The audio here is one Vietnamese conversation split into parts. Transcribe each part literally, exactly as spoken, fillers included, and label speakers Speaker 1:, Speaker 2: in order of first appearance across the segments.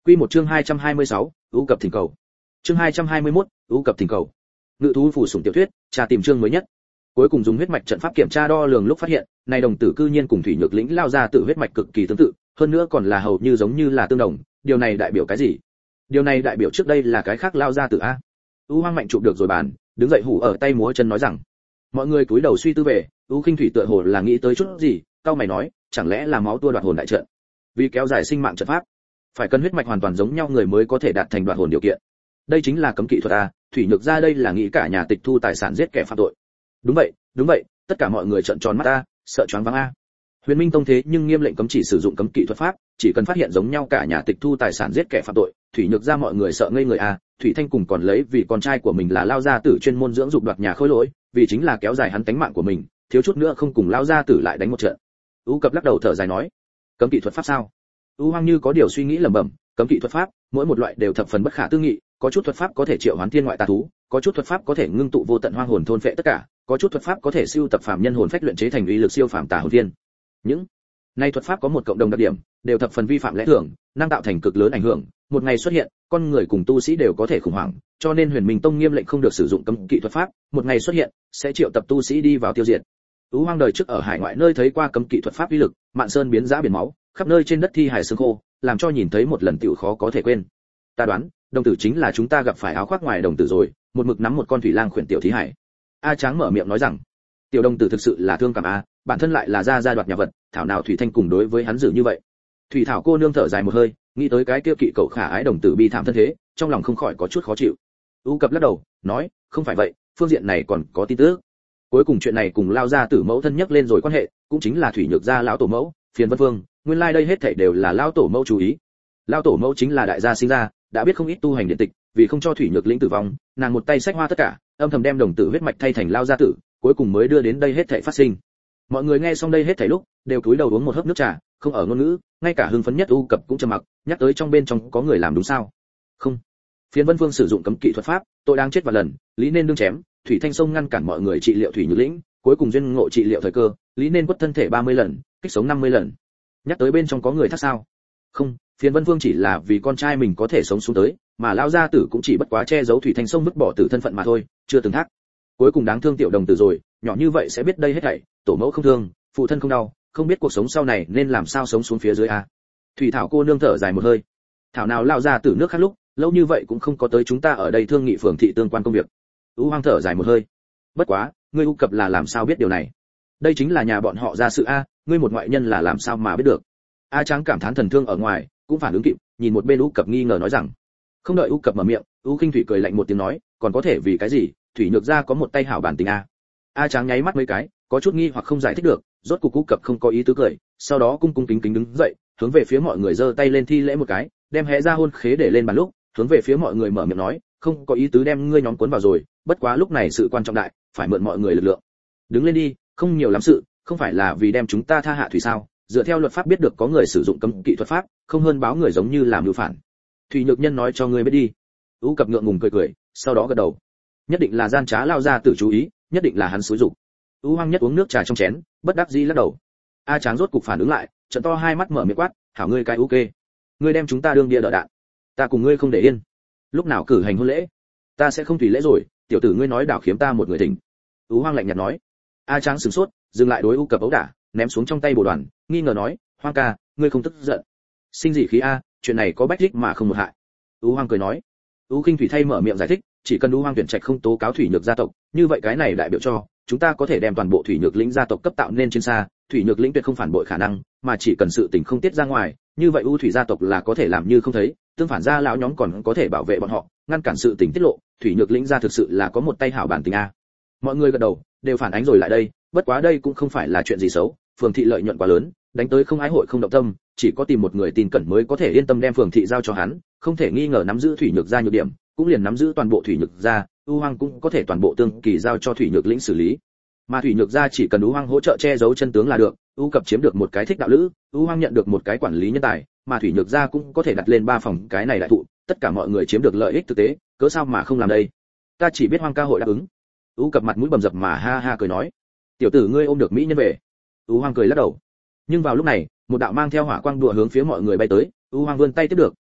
Speaker 1: Quy một chương hai trăm hai mươi sáu, ưu cập thỉnh cầu. Chương hai trăm hai mươi mốt, ưu cập thỉnh cầu. Ngự thú phù sủng tiểu thuyết, tra tìm chương mới nhất. Cuối cùng dùng huyết mạch trận pháp kiểm tra đo lường lúc phát hiện, này đồng tử cư nhiên cùng thủy nhược lĩnh lao ra tự huyết mạch cực kỳ tương tự, hơn nữa còn là hầu như giống như là tương đồng, điều này đại biểu cái gì? Điều này đại biểu trước đây là cái khác lao ra tự a. U Hoang mạnh chụp được rồi bàn, đứng dậy hủ ở tay múa chân nói rằng. Mọi người cúi đầu suy tư về, U Khinh Thủy tựa hồ là nghĩ tới chút gì, cao mày nói, chẳng lẽ là máu tua đoạt hồn đại trận? Vì kéo dài sinh mạng trận pháp, phải cần huyết mạch hoàn toàn giống nhau người mới có thể đạt thành đoạt hồn điều kiện. Đây chính là cấm kỵ thuật a, thủy nhược ra đây là nghĩ cả nhà tịch thu tài sản giết kẻ phạm tội. Đúng vậy, đúng vậy, tất cả mọi người trợn tròn mắt a, sợ choáng váng a. Huyền Minh Tông thế nhưng nghiêm lệnh cấm chỉ sử dụng cấm kỵ thuật pháp, chỉ cần phát hiện giống nhau cả nhà tịch thu tài sản giết kẻ phạm tội, thủy nhược ra mọi người sợ ngây người a. Thủy Thanh cùng còn lấy vì con trai của mình là lao gia tử chuyên môn dưỡng dục đoạt nhà khôi lỗi, vì chính là kéo dài hắn tánh mạng của mình, thiếu chút nữa không cùng lao gia tử lại đánh một trận. U Cập lắc đầu thở dài nói, cấm kỵ thuật pháp sao? U Hoang như có điều suy nghĩ lẩm bẩm, cấm kỵ thuật pháp, mỗi một loại đều thập phần bất khả tư nghị, có chút thuật pháp có thể triệu hoán thiên ngoại tà thú, có chút thuật pháp có thể ngưng tụ vô tận hoang hồn thôn phệ tất cả, có chút thuật pháp có thể siêu tập phàm nhân hồn phách luyện chế thành uy lực siêu phàm tà hồn viên. Những này thuật pháp có một cộng đồng đặc điểm, đều thập phần vi phạm lẽ thường, năng tạo thành cực lớn ảnh hưởng, một ngày xuất hiện, con người cùng tu sĩ đều có thể khủng hoảng, cho nên Huyền Minh Tông nghiêm lệnh không được sử dụng cấm kỵ thuật pháp, một ngày xuất hiện, sẽ triệu tập tu sĩ đi vào tiêu diệt. U Hoang đời trước ở hải ngoại nơi thấy qua cấm kỵ thuật pháp uy lực, mạn sơn biến dã biển máu, khắp nơi trên đất thi hải xương khô, làm cho nhìn thấy một lần tiểu khó có thể quên. Ta đoán, đồng tử chính là chúng ta gặp phải áo khoác ngoài đồng tử rồi, một mực nắm một con thủy lang khuyển tiểu thí hải. A Tráng mở miệng nói rằng, tiểu đồng tử thực sự là thương cảm a, bản thân lại là gia gia đoạt nhà vật, thảo nào Thủy Thanh cùng đối với hắn giữ như vậy. Thủy Thảo cô nương thở dài một hơi, nghĩ tới cái kia kỵ cậu khả ái đồng tử bi thảm thân thế, trong lòng không khỏi có chút khó chịu. U Cập lắc đầu, nói, không phải vậy, phương diện này còn có tin tức. Cuối cùng chuyện này cùng lao gia tử mẫu thân nhắc lên rồi quan hệ, cũng chính là Thủy Nhược gia lão tổ mẫu, Phiền Vân Vương, nguyên lai like đây hết thảy đều là lao tổ mẫu chú ý. Lao tổ mẫu chính là đại gia sinh ra, đã biết không ít tu hành điện tịch, vì không cho Thủy Nhược lĩnh tử vong, nàng một tay xách hoa tất cả, âm thầm đem đồng tử huyết mạch thay thành lao gia tử, cuối cùng mới đưa đến đây hết thảy phát sinh. Mọi người nghe xong đây hết thảy lúc, đều cúi đầu uống một hớp nước trà, không ở ngôn ngữ, ngay cả hưng phấn nhất U Cập cũng trầm mặc, nhắc tới trong bên trong có người làm đúng sao? Không. Phiền Vân Vương sử dụng cấm kỵ thuật pháp, tội đang chết và lần, lý nên đương chém, Thủy Thanh Sông ngăn cản mọi người trị liệu Thủy Nhược lĩnh, cuối cùng duyên ngộ trị liệu thời cơ, lý nên quất thân thể ba mươi lần, kích sống năm mươi lần. Nhắc tới bên trong có người thắc sao? Không, Phiền Vân Vương chỉ là vì con trai mình có thể sống xuống tới, mà lão gia tử cũng chỉ bất quá che giấu Thủy Thanh Sông vứt bỏ tử thân phận mà thôi, chưa từng thắc. Cuối cùng đáng thương tiểu đồng tử rồi, nhỏ như vậy sẽ biết đây hết thảy, tổ mẫu không thương, phụ thân không đau, không biết cuộc sống sau này nên làm sao sống xuống phía dưới a. Thủy Thảo cô nương thở dài một hơi. Thảo nào lão gia tử nước khác lúc, lâu như vậy cũng không có tới chúng ta ở đây thương nghị phường thị tương quan công việc. U Hoang thở dài một hơi. Bất quá, ngươi U Cập là làm sao biết điều này? Đây chính là nhà bọn họ ra sự a, ngươi một ngoại nhân là làm sao mà biết được? A Tráng cảm thán thần thương ở ngoài, cũng phản ứng kịp, nhìn một bên U Cập nghi ngờ nói rằng. Không đợi U Cập mở miệng, U Khinh Thủy cười lạnh một tiếng nói, còn có thể vì cái gì? Thủy Nhược gia có một tay hảo bản tình a. A Tráng nháy mắt mấy cái, có chút nghi hoặc không giải thích được, rốt cục U Cập không có ý tứ cười, sau đó cung cung kính kính đứng dậy, hướng về phía mọi người giơ tay lên thi lễ một cái, đem hé ra hôn khế để lên bàn lúc, hướng về phía mọi người mở miệng nói, không có ý tứ đem ngươi nhóm cuốn vào rồi, bất quá lúc này sự quan trọng đại, phải mượn mọi người lực lượng. Đứng lên đi, không nhiều lắm sự, không phải là vì đem chúng ta tha hạ thủy sao? Dựa theo luật pháp biết được có người sử dụng cấm kỵ thuật pháp, không hơn báo người giống như làm mưu phản. Thủy Nhược Nhân nói cho ngươi biết đi. U Cập ngượng ngùng cười cười, sau đó gật đầu. Nhất định là gian trá lao ra tự chú ý, nhất định là hắn xúi dục. U Hoang nhất uống nước trà trong chén, bất đắc dĩ lắc đầu. A Tráng rốt cục phản ứng lại, trợn to hai mắt mở miệng quát, hảo ngươi cái ok, ngươi đem chúng ta đương bia đỡ đạn, ta cùng ngươi không để yên. Lúc nào cử hành hôn lễ, ta sẽ không tùy lễ rồi, tiểu tử ngươi nói đảo khiếm ta một người thỉnh. U Hoang lạnh nhạt nói. A Tráng sửng sốt, dừng lại đối U Cập ấu đả, ném xuống trong tay bồ đoàn, nghi ngờ nói, Hoang ca, ngươi không tức giận? Sinh dị khí a, chuyện này có bách thích mà không một hại. U Hoang cười nói. U Khinh Thủy thay mở miệng giải thích, chỉ cần U Hoang tuyển trạch không tố cáo Thủy Nhược gia tộc, như vậy cái này đại biểu cho chúng ta có thể đem toàn bộ Thủy Nhược lĩnh gia tộc cấp tạo nên trên xa, Thủy Nhược lĩnh tuyệt không phản bội khả năng, mà chỉ cần sự tình không tiết ra ngoài, như vậy U Thủy gia tộc là có thể làm như không thấy, tương phản gia lão nhóm còn có thể bảo vệ bọn họ, ngăn cản sự tình tiết lộ, Thủy Nhược lĩnh gia thực sự là có một tay hảo bản tình a. Mọi người gật đầu, đều phản ánh rồi lại đây, bất quá đây cũng không phải là chuyện gì xấu, phường thị lợi nhuận quá lớn, đánh tới không ái hội không động tâm, chỉ có tìm một người tin cẩn mới có thể yên tâm đem phường thị giao cho hắn, không thể nghi ngờ nắm giữ Thủy Nhược gia nhược điểm, cũng liền nắm giữ toàn bộ Thủy Nhược gia, U Hoang cũng có thể toàn bộ tương kỳ giao cho Thủy Nhược lĩnh xử lý. Mà Thủy Nhược gia chỉ cần U Hoang hỗ trợ che giấu chân tướng là được, U Cập chiếm được một cái thích đạo lữ, U Hoang nhận được một cái quản lý nhân tài, mà Thủy Nhược gia cũng có thể đặt lên ba phòng cái này đại thụ, tất cả mọi người chiếm được lợi ích thực tế, cớ sao mà không làm đây? Ta chỉ biết Hoang ca hội đáp ứng. U Cập mặt mũi bầm dập mà ha ha cười nói, tiểu tử ngươi ôm được mỹ nhân về. U Hoang cười lắc đầu. Nhưng vào lúc này, một đạo mang theo hỏa quang đùa hướng phía mọi người bay tới, U Hoang vươn tay tiếp được,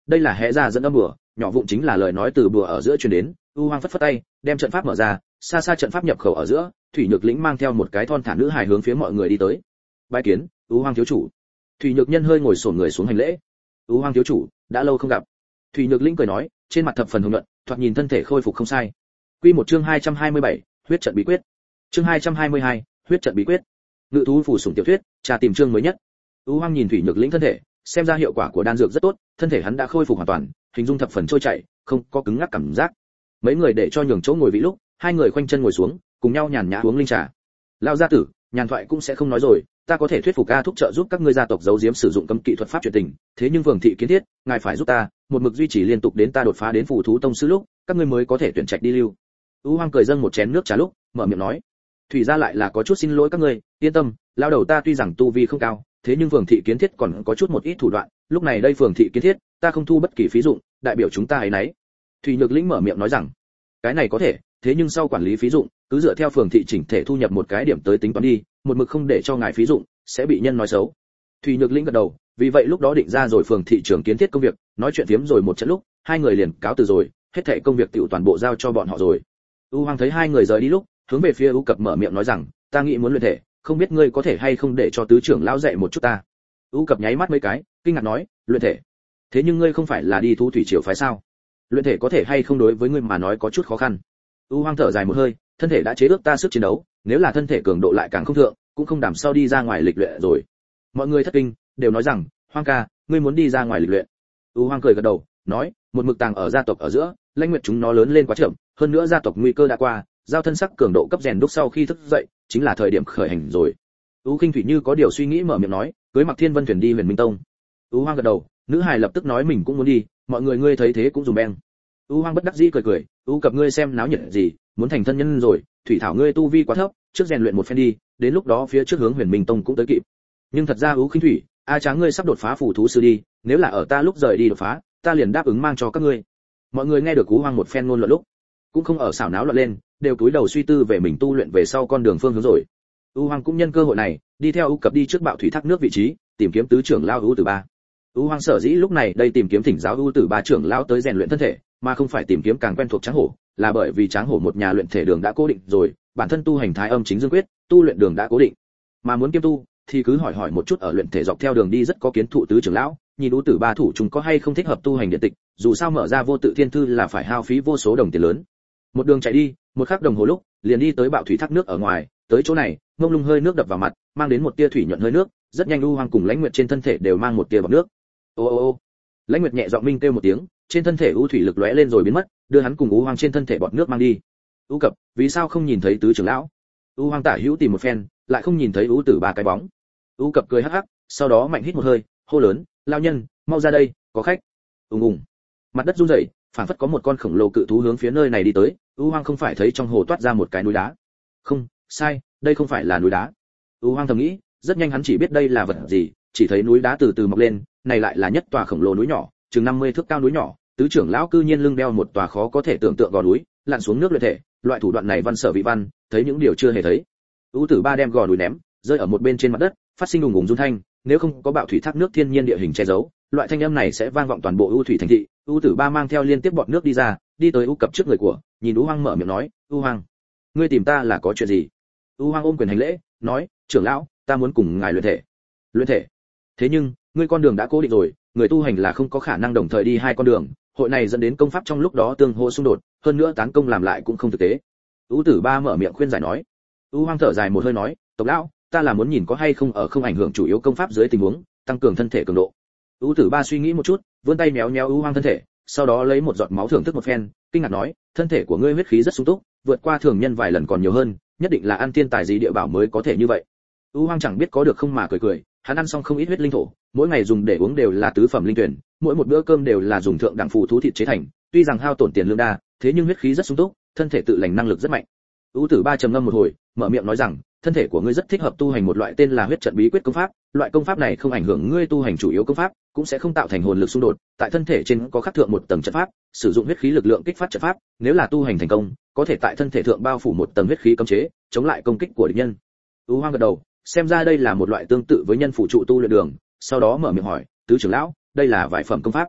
Speaker 1: đây là hẽ ra dẫn âm bùa, nhỏ vụn chính là lời nói từ bùa ở giữa truyền đến. U Hoang phất phất tay, đem trận pháp mở ra, xa xa trận pháp nhập khẩu ở giữa, Thủy Nhược Lĩnh mang theo một cái thon thả nữ hài hướng phía mọi người đi tới. Bái kiến, U Hoang thiếu chủ. Thủy Nhược Nhân hơi ngồi xổm người xuống hành lễ. U Hoang thiếu chủ, đã lâu không gặp. Thủy Nhược Lĩnh cười nói, trên mặt thập phần hồng nhuận, thoạt nhìn thân thể khôi phục không sai. Quy một chương hai trăm hai mươi bảy, huyết trận bí quyết. Chương hai trăm hai mươi hai, huyết trận bí quyết. Ngự thú phủ sủng tiểu thuyết, trà tìm chương mới nhất. U Hoang nhìn Thủy Nhược Lĩnh thân thể, xem ra hiệu quả của đan dược rất tốt, thân thể hắn đã khôi phục hoàn toàn, hình dung thập phần trôi chảy, không có cứng ngắc cảm giác. Mấy người để cho nhường chỗ ngồi vị lúc, hai người khoanh chân ngồi xuống, cùng nhau nhàn nhã uống linh trà. Lão gia tử, nhàn thoại cũng sẽ không nói rồi, ta có thể thuyết phục A thúc trợ giúp các ngươi gia tộc giấu giếm sử dụng cấm kỵ thuật pháp truyền tình, thế nhưng Vương thị kiến thiết, ngài phải giúp ta, một mực duy trì liên tục đến ta đột phá đến phù thú tông sư lúc, các ngươi mới có thể tuyển trạch đi lưu. U Hoang cười dâng một chén nước trà lúc, mở miệng nói, thủy gia lại là có chút xin lỗi các ngươi, yên tâm, lão đầu ta tuy rằng tu vi không cao, thế nhưng Vương thị kiến thiết còn có chút một ít thủ đoạn, lúc này đây Vương thị kiến thiết, ta không thu bất kỳ phí dụng, đại biểu chúng ta ấy nấy. Thủy Nhược Lĩnh mở miệng nói rằng, cái này có thể, thế nhưng sau quản lý phí dụng, cứ dựa theo Phường thị chỉnh thể thu nhập một cái điểm tới tính toán đi, một mực không để cho ngài phí dụng, sẽ bị nhân nói xấu. Thủy Nhược Lĩnh gật đầu, vì vậy lúc đó định ra rồi Phường thị trưởng kiến thiết công việc, nói chuyện phiếm rồi một trận lúc, hai người liền cáo từ rồi, hết thảy công việc tiểu toàn bộ giao cho bọn họ rồi. U Hoang thấy hai người rời đi lúc, hướng về phía U Cập mở miệng nói rằng, ta nghĩ muốn luyện thể, không biết ngươi có thể hay không để cho tứ trưởng lão dạy một chút ta. U Cập nháy mắt mấy cái, kinh ngạc nói, luyện thể? Thế nhưng ngươi không phải là đi thu thủy triều phái sao? Luyện thể có thể hay không đối với ngươi mà nói có chút khó khăn. U Hoang thở dài một hơi, thân thể đã chế ước ta sức chiến đấu, nếu là thân thể cường độ lại càng không thượng, cũng không đảm sau đi ra ngoài lịch luyện rồi. Mọi người thất kinh, đều nói rằng, Hoang ca, ngươi muốn đi ra ngoài lịch luyện. U Hoang cười gật đầu, nói, một mực tàng ở gia tộc ở giữa, lãnh nguyệt chúng nó lớn lên quá chậm, hơn nữa gia tộc nguy cơ đã qua, giao thân sắc cường độ cấp rèn đúc sau khi thức dậy, chính là thời điểm khởi hành rồi. U Khinh Thủy như có điều suy nghĩ mở miệng nói, cưới Mặc Thiên Vân thuyền đi Huyền Minh Tông. U Hoang gật đầu, nữ hài lập tức nói mình cũng muốn đi, mọi người ngươi thấy thế cũng dùng beng. U Hoang bất đắc dĩ cười cười, U Cập ngươi xem náo nhiệt gì, muốn thành thân nhân rồi, thủy thảo ngươi tu vi quá thấp, trước rèn luyện một phen đi, đến lúc đó phía trước hướng Huyền Minh Tông cũng tới kịp. Nhưng thật ra U Khinh Thủy, a tráng ngươi sắp đột phá phù thú sư đi, nếu là ở ta lúc rời đi đột phá, ta liền đáp ứng mang cho các ngươi. Mọi người nghe được U Hoang một phen ngôn luận lúc, cũng không ở xảo náo loạn lên, đều cúi đầu suy tư về mình tu luyện về sau con đường phương hướng rồi. U Hoang cũng nhân cơ hội này, đi theo U Cập đi trước bạo thủy thác nước vị trí, tìm kiếm tứ trưởng lão U Tử Ba. U Hoang sở dĩ lúc này đây tìm kiếm thỉnh giáo U Tử Ba trưởng lão tới rèn luyện thân thể, mà không phải tìm kiếm càng quen thuộc Tráng Hổ, là bởi vì Tráng Hổ một nhà luyện thể đường đã cố định rồi, bản thân tu hành Thái Âm Chính Dương Quyết, tu luyện đường đã cố định. Mà muốn kiêm tu, thì cứ hỏi hỏi một chút ở luyện thể dọc theo đường đi rất có kiến thụ tứ trưởng lão, nhìn U Tử Ba thủ chúng có hay không thích hợp tu hành điện tịch, dù sao mở ra vô tự thiên thư là phải hao phí vô số đồng tiền lớn. Một đường chạy đi, một khắc đồng hồ lúc, liền đi tới bạo thủy thác nước ở ngoài, tới chỗ này, ngông lung hơi nước đập vào mặt, mang đến một tia thủy nhuận hơi nước, rất nhanh U Hoang cùng Lãnh Nguyệt trên thân thể đều mang một tia bọt nước. Ô ô ô. Lãnh Nguyệt nhẹ giọng minh kêu một tiếng, trên thân thể U thủy lực lóe lên rồi biến mất, đưa hắn cùng U Hoang trên thân thể bọt nước mang đi. U Cập, vì sao không nhìn thấy tứ trưởng lão? U Hoang tả hữu tìm một phen, lại không nhìn thấy U Tử Ba cái bóng. U Cập cười hắc hắc, sau đó mạnh hít một hơi, hô lớn, lão nhân, mau ra đây, có khách. Ùng ùng. Mặt đất rung rẩy, phảng phất có một con khổng lồ cự thú hướng phía nơi này đi tới. U Hoang không phải thấy trong hồ toát ra một cái núi đá. Không, sai, đây không phải là núi đá. U Hoang thầm nghĩ, rất nhanh hắn chỉ biết đây là vật gì, chỉ thấy núi đá từ từ mọc lên, này lại là nhất tòa khổng lồ núi nhỏ, chừng năm mươi thước cao núi nhỏ, tứ trưởng lão cư nhiên lưng đeo một tòa khó có thể tưởng tượng gò núi, lặn xuống nước luyện thể, loại thủ đoạn này văn sở vị văn, thấy những điều chưa hề thấy. U Tử Ba đem gò núi ném, rơi ở một bên trên mặt đất, phát sinh đùng ùng rung thanh, nếu không có bạo thủy thác nước thiên nhiên địa hình che giấu, loại thanh âm này sẽ vang vọng toàn bộ U thủy thành thị. U Tử Ba mang theo liên tiếp bọt nước đi ra, đi tới U Cập trước người của, nhìn U Hoang mở miệng nói, U Hoang, ngươi tìm ta là có chuyện gì? U Hoang ôm quyền hành lễ, nói, trưởng lão, ta muốn cùng ngài luyện thể. Luyện thể? Thế nhưng, ngươi con đường đã cố định rồi, người tu hành là không có khả năng đồng thời đi hai con đường, hội này dẫn đến công pháp trong lúc đó tương hỗ xung đột, hơn nữa tán công làm lại cũng không thực tế. U Tử Ba mở miệng khuyên giải nói. U Hoang thở dài một hơi nói, tộc lão, ta là muốn nhìn có hay không ở không ảnh hưởng chủ yếu công pháp dưới tình huống, tăng cường thân thể cường độ. U Tử Ba suy nghĩ một chút, vươn tay méo méo U Hoang thân thể, sau đó lấy một giọt máu thưởng thức một phen, kinh ngạc nói, thân thể của ngươi huyết khí rất sung túc, vượt qua thường nhân vài lần còn nhiều hơn, nhất định là ăn tiên tài gì địa bảo mới có thể như vậy. U Hoang chẳng biết có được không mà cười cười, hắn ăn xong không ít huyết linh thổ, mỗi ngày dùng để uống đều là tứ phẩm linh tuyển, mỗi một bữa cơm đều là dùng thượng đẳng phù thú thịt chế thành, tuy rằng hao tổn tiền lương đa, thế nhưng huyết khí rất sung túc, thân thể tự lành năng lực rất mạnh. U Tử Ba trầm ngâm một hồi, mở miệng nói rằng, thân thể của ngươi rất thích hợp tu hành một loại tên là huyết trận bí quyết công pháp, loại công pháp này không ảnh hưởng ngươi tu hành chủ yếu công pháp, cũng sẽ không tạo thành hồn lực xung đột, tại thân thể trên có khắc thượng một tầng trận pháp, sử dụng huyết khí lực lượng kích phát trận pháp, nếu là tu hành thành công, có thể tại thân thể thượng bao phủ một tầng huyết khí cấm chế, chống lại công kích của địch nhân. U Hoang gật đầu, xem ra đây là một loại tương tự với nhân phụ trụ tu luyện đường, sau đó mở miệng hỏi, tứ trưởng lão, đây là vài phẩm công pháp?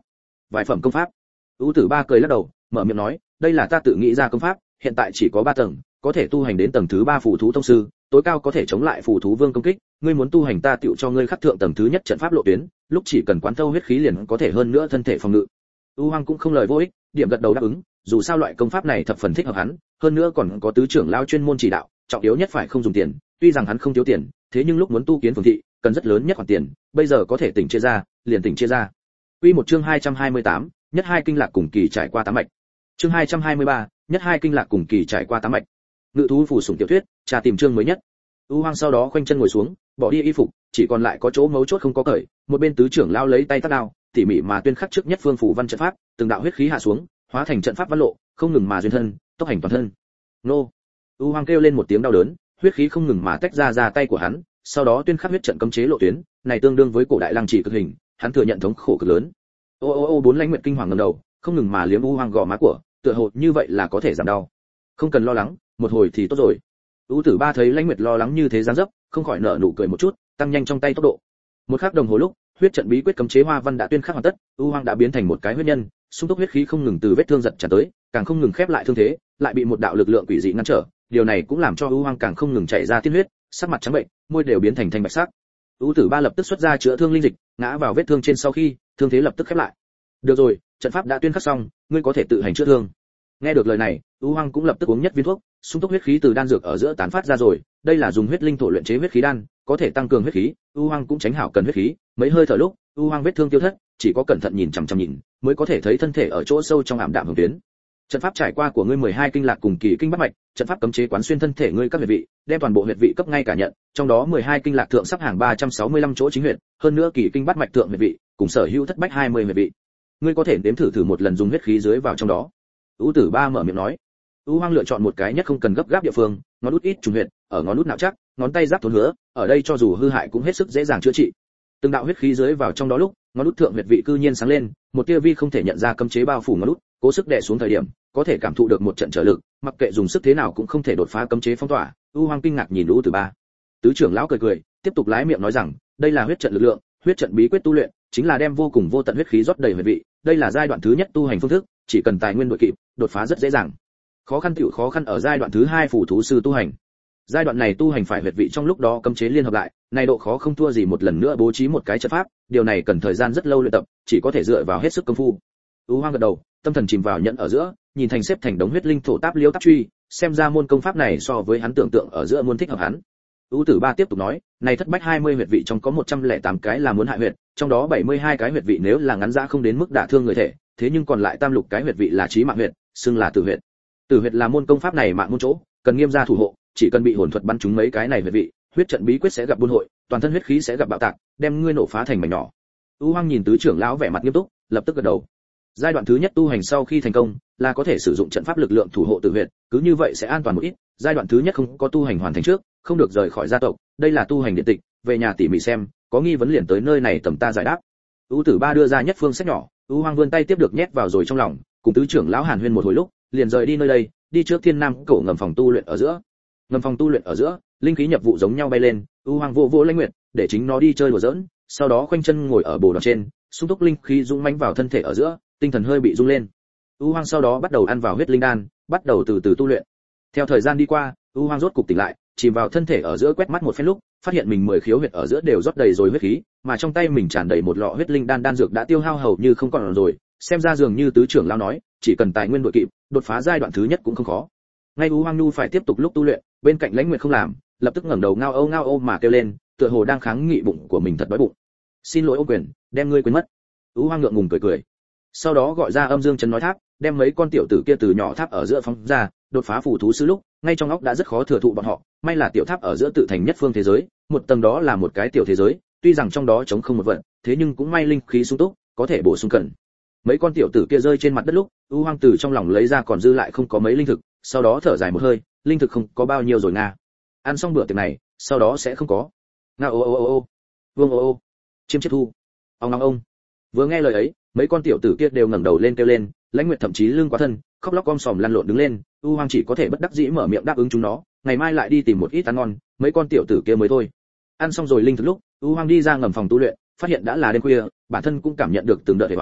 Speaker 1: vài phẩm công pháp. U Tử Ba cười lắc đầu, mở miệng nói, đây là ta tự nghĩ ra công pháp, hiện tại chỉ có ba tầng, có thể tu hành đến tầng thứ ba phù thú tông sư, tối cao có thể chống lại phù thú vương công kích, ngươi muốn tu hành ta tựu cho ngươi khắc thượng tầng thứ nhất trận pháp lộ tuyến, lúc chỉ cần quán thâu huyết khí liền có thể hơn nữa thân thể phòng ngự. U Hoàng cũng không lời vô ích, điểm gật đầu đáp ứng, dù sao loại công pháp này thập phần thích hợp hắn, hơn nữa còn có tứ trưởng lão chuyên môn chỉ đạo, trọng yếu nhất phải không dùng tiền, tuy rằng hắn không thiếu tiền, thế nhưng lúc muốn tu kiến phường thị, cần rất lớn nhất khoản tiền, bây giờ có thể tỉnh chia ra, liền tỉnh chia ra. Quy một chương hai trăm hai mươi tám, nhất hai kinh lạc cùng kỳ trải qua tám mạch. Chương hai trăm hai mươi ba, nhất hai kinh lạc cùng kỳ trải qua tám mạch. Ngự thú phù sủng tiểu thuyết, tra tìm chương mới nhất. U Hoang sau đó khoanh chân ngồi xuống, bỏ đi y phục, chỉ còn lại có chỗ mấu chốt không có cởi, một bên tứ trưởng lão lấy tay tát đao, tỉ mỉ mà tuyên khắc trước nhất phương phủ văn trận pháp, từng đạo huyết khí hạ xuống, hóa thành trận pháp văn lộ, không ngừng mà duyên thân, tốc hành toàn thân. Nô! U Hoang kêu lên một tiếng đau đớn, huyết khí không ngừng mà tách ra ra tay của hắn, sau đó tuyên khắc huyết trận cấm chế lộ tuyến, này tương đương với cổ đại lăng chỉ cực hình, hắn thừa nhận thống khổ cực lớn. Ô ô ô bốn lãnh nguyệt kinh hoàng ngẩng đầu, không ngừng mà liếm U Hoang gò má của, tựa hồ như vậy là có thể giảm đau. Không cần lo lắng, một hồi thì tốt rồi. U Tử Ba thấy lãnh nguyệt lo lắng như thế dáng dấp, không khỏi nở nụ cười một chút, tăng nhanh trong tay tốc độ. Một khắc đồng hồ lúc, huyết trận bí quyết cấm chế hoa văn đã tuyên khắc hoàn tất, U Hoang đã biến thành một cái huyết nhân, xung túc huyết khí không ngừng từ vết thương giật tràn tới, càng không ngừng khép lại thương thế, lại bị một đạo lực lượng quỷ dị ngăn trở, điều này cũng làm cho U Hoang càng không ngừng chảy ra tiên huyết, sắc mặt trắng bệnh, môi đều biến thành thanh bạch sắc. U Tử Ba lập tức xuất ra chữa thương linh dịch, ngã vào vết thương trên sau khi, thương thế lập tức khép lại. Được rồi, trận pháp đã tuyên khắc xong, ngươi có thể tự hành chữa thương. Nghe được lời này, U Hoang cũng lập tức uống nhất viên thuốc, xung túc huyết khí từ đan dược ở giữa tán phát ra rồi, đây là dùng huyết linh thổ luyện chế huyết khí đan, có thể tăng cường huyết khí, U Hoang cũng tránh hảo cần huyết khí, mấy hơi thở lúc, U Hoang vết thương tiêu thất, chỉ có cẩn thận nhìn chằm chằm nhìn, mới có thể thấy thân thể ở chỗ sâu trong ảm đạm hồng tuyến. Trận pháp trải qua của ngươi mười hai kinh lạc cùng kỳ kinh bát mạch, trận pháp cấm chế quán xuyên thân thể ngươi các huyệt vị, đem toàn bộ huyệt vị cấp ngay cả nhận, trong đó mười hai kinh lạc thượng sắp hàng ba trăm sáu mươi lăm chỗ chính huyệt, hơn nữa kỳ kinh bát mạch thượng huyệt vị, cùng sở hữu thất bách hai mươi huyệt vị. Ngươi có thể nếm thử thử một lần dùng huyết khí dưới vào trong đó. U Tử Ba mở miệng nói. U Hoang lựa chọn một cái nhất không cần gấp gáp địa phương, ngón út ít trùng huyệt, ở ngón út não chắc, ngón tay giáp thốn hứa, ở đây cho dù hư hại cũng hết sức dễ dàng chữa trị. Từng đạo huyết khí dưới vào trong đó lúc, ngón út thượng huyệt vị cư nhiên sáng lên, một tia vi không thể nhận ra cấm chế bao phủ ngón út, cố sức đè xuống thời điểm, có thể cảm thụ được một trận trở lực, mặc kệ dùng sức thế nào cũng không thể đột phá cấm chế phong tỏa. U Hoang kinh ngạc nhìn U Tử Ba. Tứ trưởng lão cười cười, tiếp tục lái miệng nói rằng, đây là huyết trận lực lượng, huyết trận bí quyết tu luyện, chính là đem vô cùng vô tận huyết khí rót đầy huyệt vị, đây là giai đoạn thứ nhất tu hành phương thức, chỉ cần tài nguyên đội kịp, đột phá rất dễ dàng. Khó khăn tiểu khó khăn ở giai đoạn thứ hai phù thú sư tu hành. Giai đoạn này tu hành phải huyệt vị trong lúc đó cấm chế liên hợp lại, này độ khó không thua gì một lần nữa bố trí một cái trận pháp, điều này cần thời gian rất lâu luyện tập, chỉ có thể dựa vào hết sức công phu. U Hoang gật đầu, tâm thần chìm vào nhận ở giữa, nhìn thành xếp thành đống huyết linh thổ táp liêu táp truy, xem ra môn công pháp này so với hắn tưởng tượng ở giữa muốn thích hợp hắn. U Tử Ba tiếp tục nói, này thất bách hai mươi huyệt vị trong có một trăm lẻ tám cái là muốn hại huyệt, trong đó bảy mươi hai cái huyệt vị nếu là ngắn dã không đến mức đả thương người thể, thế nhưng còn lại tam lục cái huyệt vị là chí mạng huyệt, xưng là tử huyệt. Tử huyệt là môn công pháp này mạng môn chỗ, cần nghiêm gia thủ hộ, chỉ cần bị hồn thuật bắn trúng mấy cái này huyệt vị, huyết trận bí quyết sẽ gặp buôn hội, toàn thân huyết khí sẽ gặp bạo tạc, đem ngươi nổ phá thành mảnh nhỏ. U Hoang nhìn tứ trưởng lão vẻ mặt nghiêm túc, lập tức gật đầu. Giai đoạn thứ nhất tu hành sau khi thành công, là có thể sử dụng trận pháp lực lượng thủ hộ tử huyệt, cứ như vậy sẽ an toàn một ít. Giai đoạn thứ nhất không có tu hành hoàn thành trước, không được rời khỏi gia tộc, đây là tu hành điện tịch, về nhà tỉ mỉ xem, có nghi vấn liền tới nơi này tầm ta giải đáp. U Tử Ba đưa ra nhất phương sách nhỏ, U Hoang vươn tay tiếp được nhét vào rồi trong lòng, cùng tứ trưởng lão Hàn Huyên một hồi lúc, liền rời đi nơi đây, đi trước Thiên Nam cổ ngầm phòng tu luyện ở giữa. Ngầm phòng tu luyện ở giữa, linh khí nhập vụ giống nhau bay lên, U Hoang vô vô Lãnh Nguyệt, để chính nó đi chơi đùa giỡn, sau đó khoanh chân ngồi ở bồ đoàn trên, xung túc linh khí dũng mãnh vào thân thể ở giữa, tinh thần hơi bị rung lên. U Hoang sau đó bắt đầu ăn vào huyết linh đan, bắt đầu từ từ tu luyện. Theo thời gian đi qua, U Hoang rốt cục tỉnh lại, chìm vào thân thể ở giữa quét mắt một phen lúc, phát hiện mình mười khiếu huyệt ở giữa đều rót đầy rồi huyết khí, mà trong tay mình tràn đầy một lọ huyết linh đan đan dược đã tiêu hao hầu như không còn rồi, xem ra dường như tứ trưởng lão nói, chỉ cần tài nguyên đội kịp, đột phá giai đoạn thứ nhất cũng không khó. Ngay U Hoang Nhu phải tiếp tục lúc tu luyện, bên cạnh Lãnh Nguyệt không làm, lập tức ngẩng đầu ngao âu ngao âu mà kêu lên, tựa hồ đang kháng nghị bụng của mình thật đói bụng. Xin lỗi ô quyền, đem ngươi quên mất. U Hoang ngượng ngùng cười cười. Sau đó gọi ra âm dương chấn nói tháp, đem mấy con tiểu tử kia từ nhỏ tháp ở giữa phóng ra, đột phá phù thú sư lúc, ngay trong óc đã rất khó thừa thụ bọn họ, may là tiểu tháp ở giữa tự thành nhất phương thế giới, một tầng đó là một cái tiểu thế giới, tuy rằng trong đó trống không một vận, thế nhưng cũng may linh khí sung túc, có thể bổ sung cần. Mấy con tiểu tử kia rơi trên mặt đất lúc, U Hoang từ trong lòng lấy ra còn dư lại không có mấy linh thực, sau đó thở dài một hơi, linh thực không có bao nhiêu rồi nga. Ăn xong bữa tiệc này, sau đó sẽ không có. Nga ô ô ô ô. Vương ô ô. Chiêm chiết thu. Ông ông ông. Vừa nghe lời ấy, mấy con tiểu tử kia đều ngẩng đầu lên kêu lên, Lãnh Nguyệt thậm chí lưng quá thân, khóc lóc om sòm lăn lộn đứng lên, U Hoang chỉ có thể bất đắc dĩ mở miệng đáp ứng chúng nó, ngày mai lại đi tìm một ít ăn ngon, mấy con tiểu tử kia mới thôi. Ăn xong rồi linh thực lúc, U Hoang đi ra ngầm phòng tu luyện, phát hiện đã là đêm khuya, bản thân cũng cảm nhận được từng đợt hề hoài,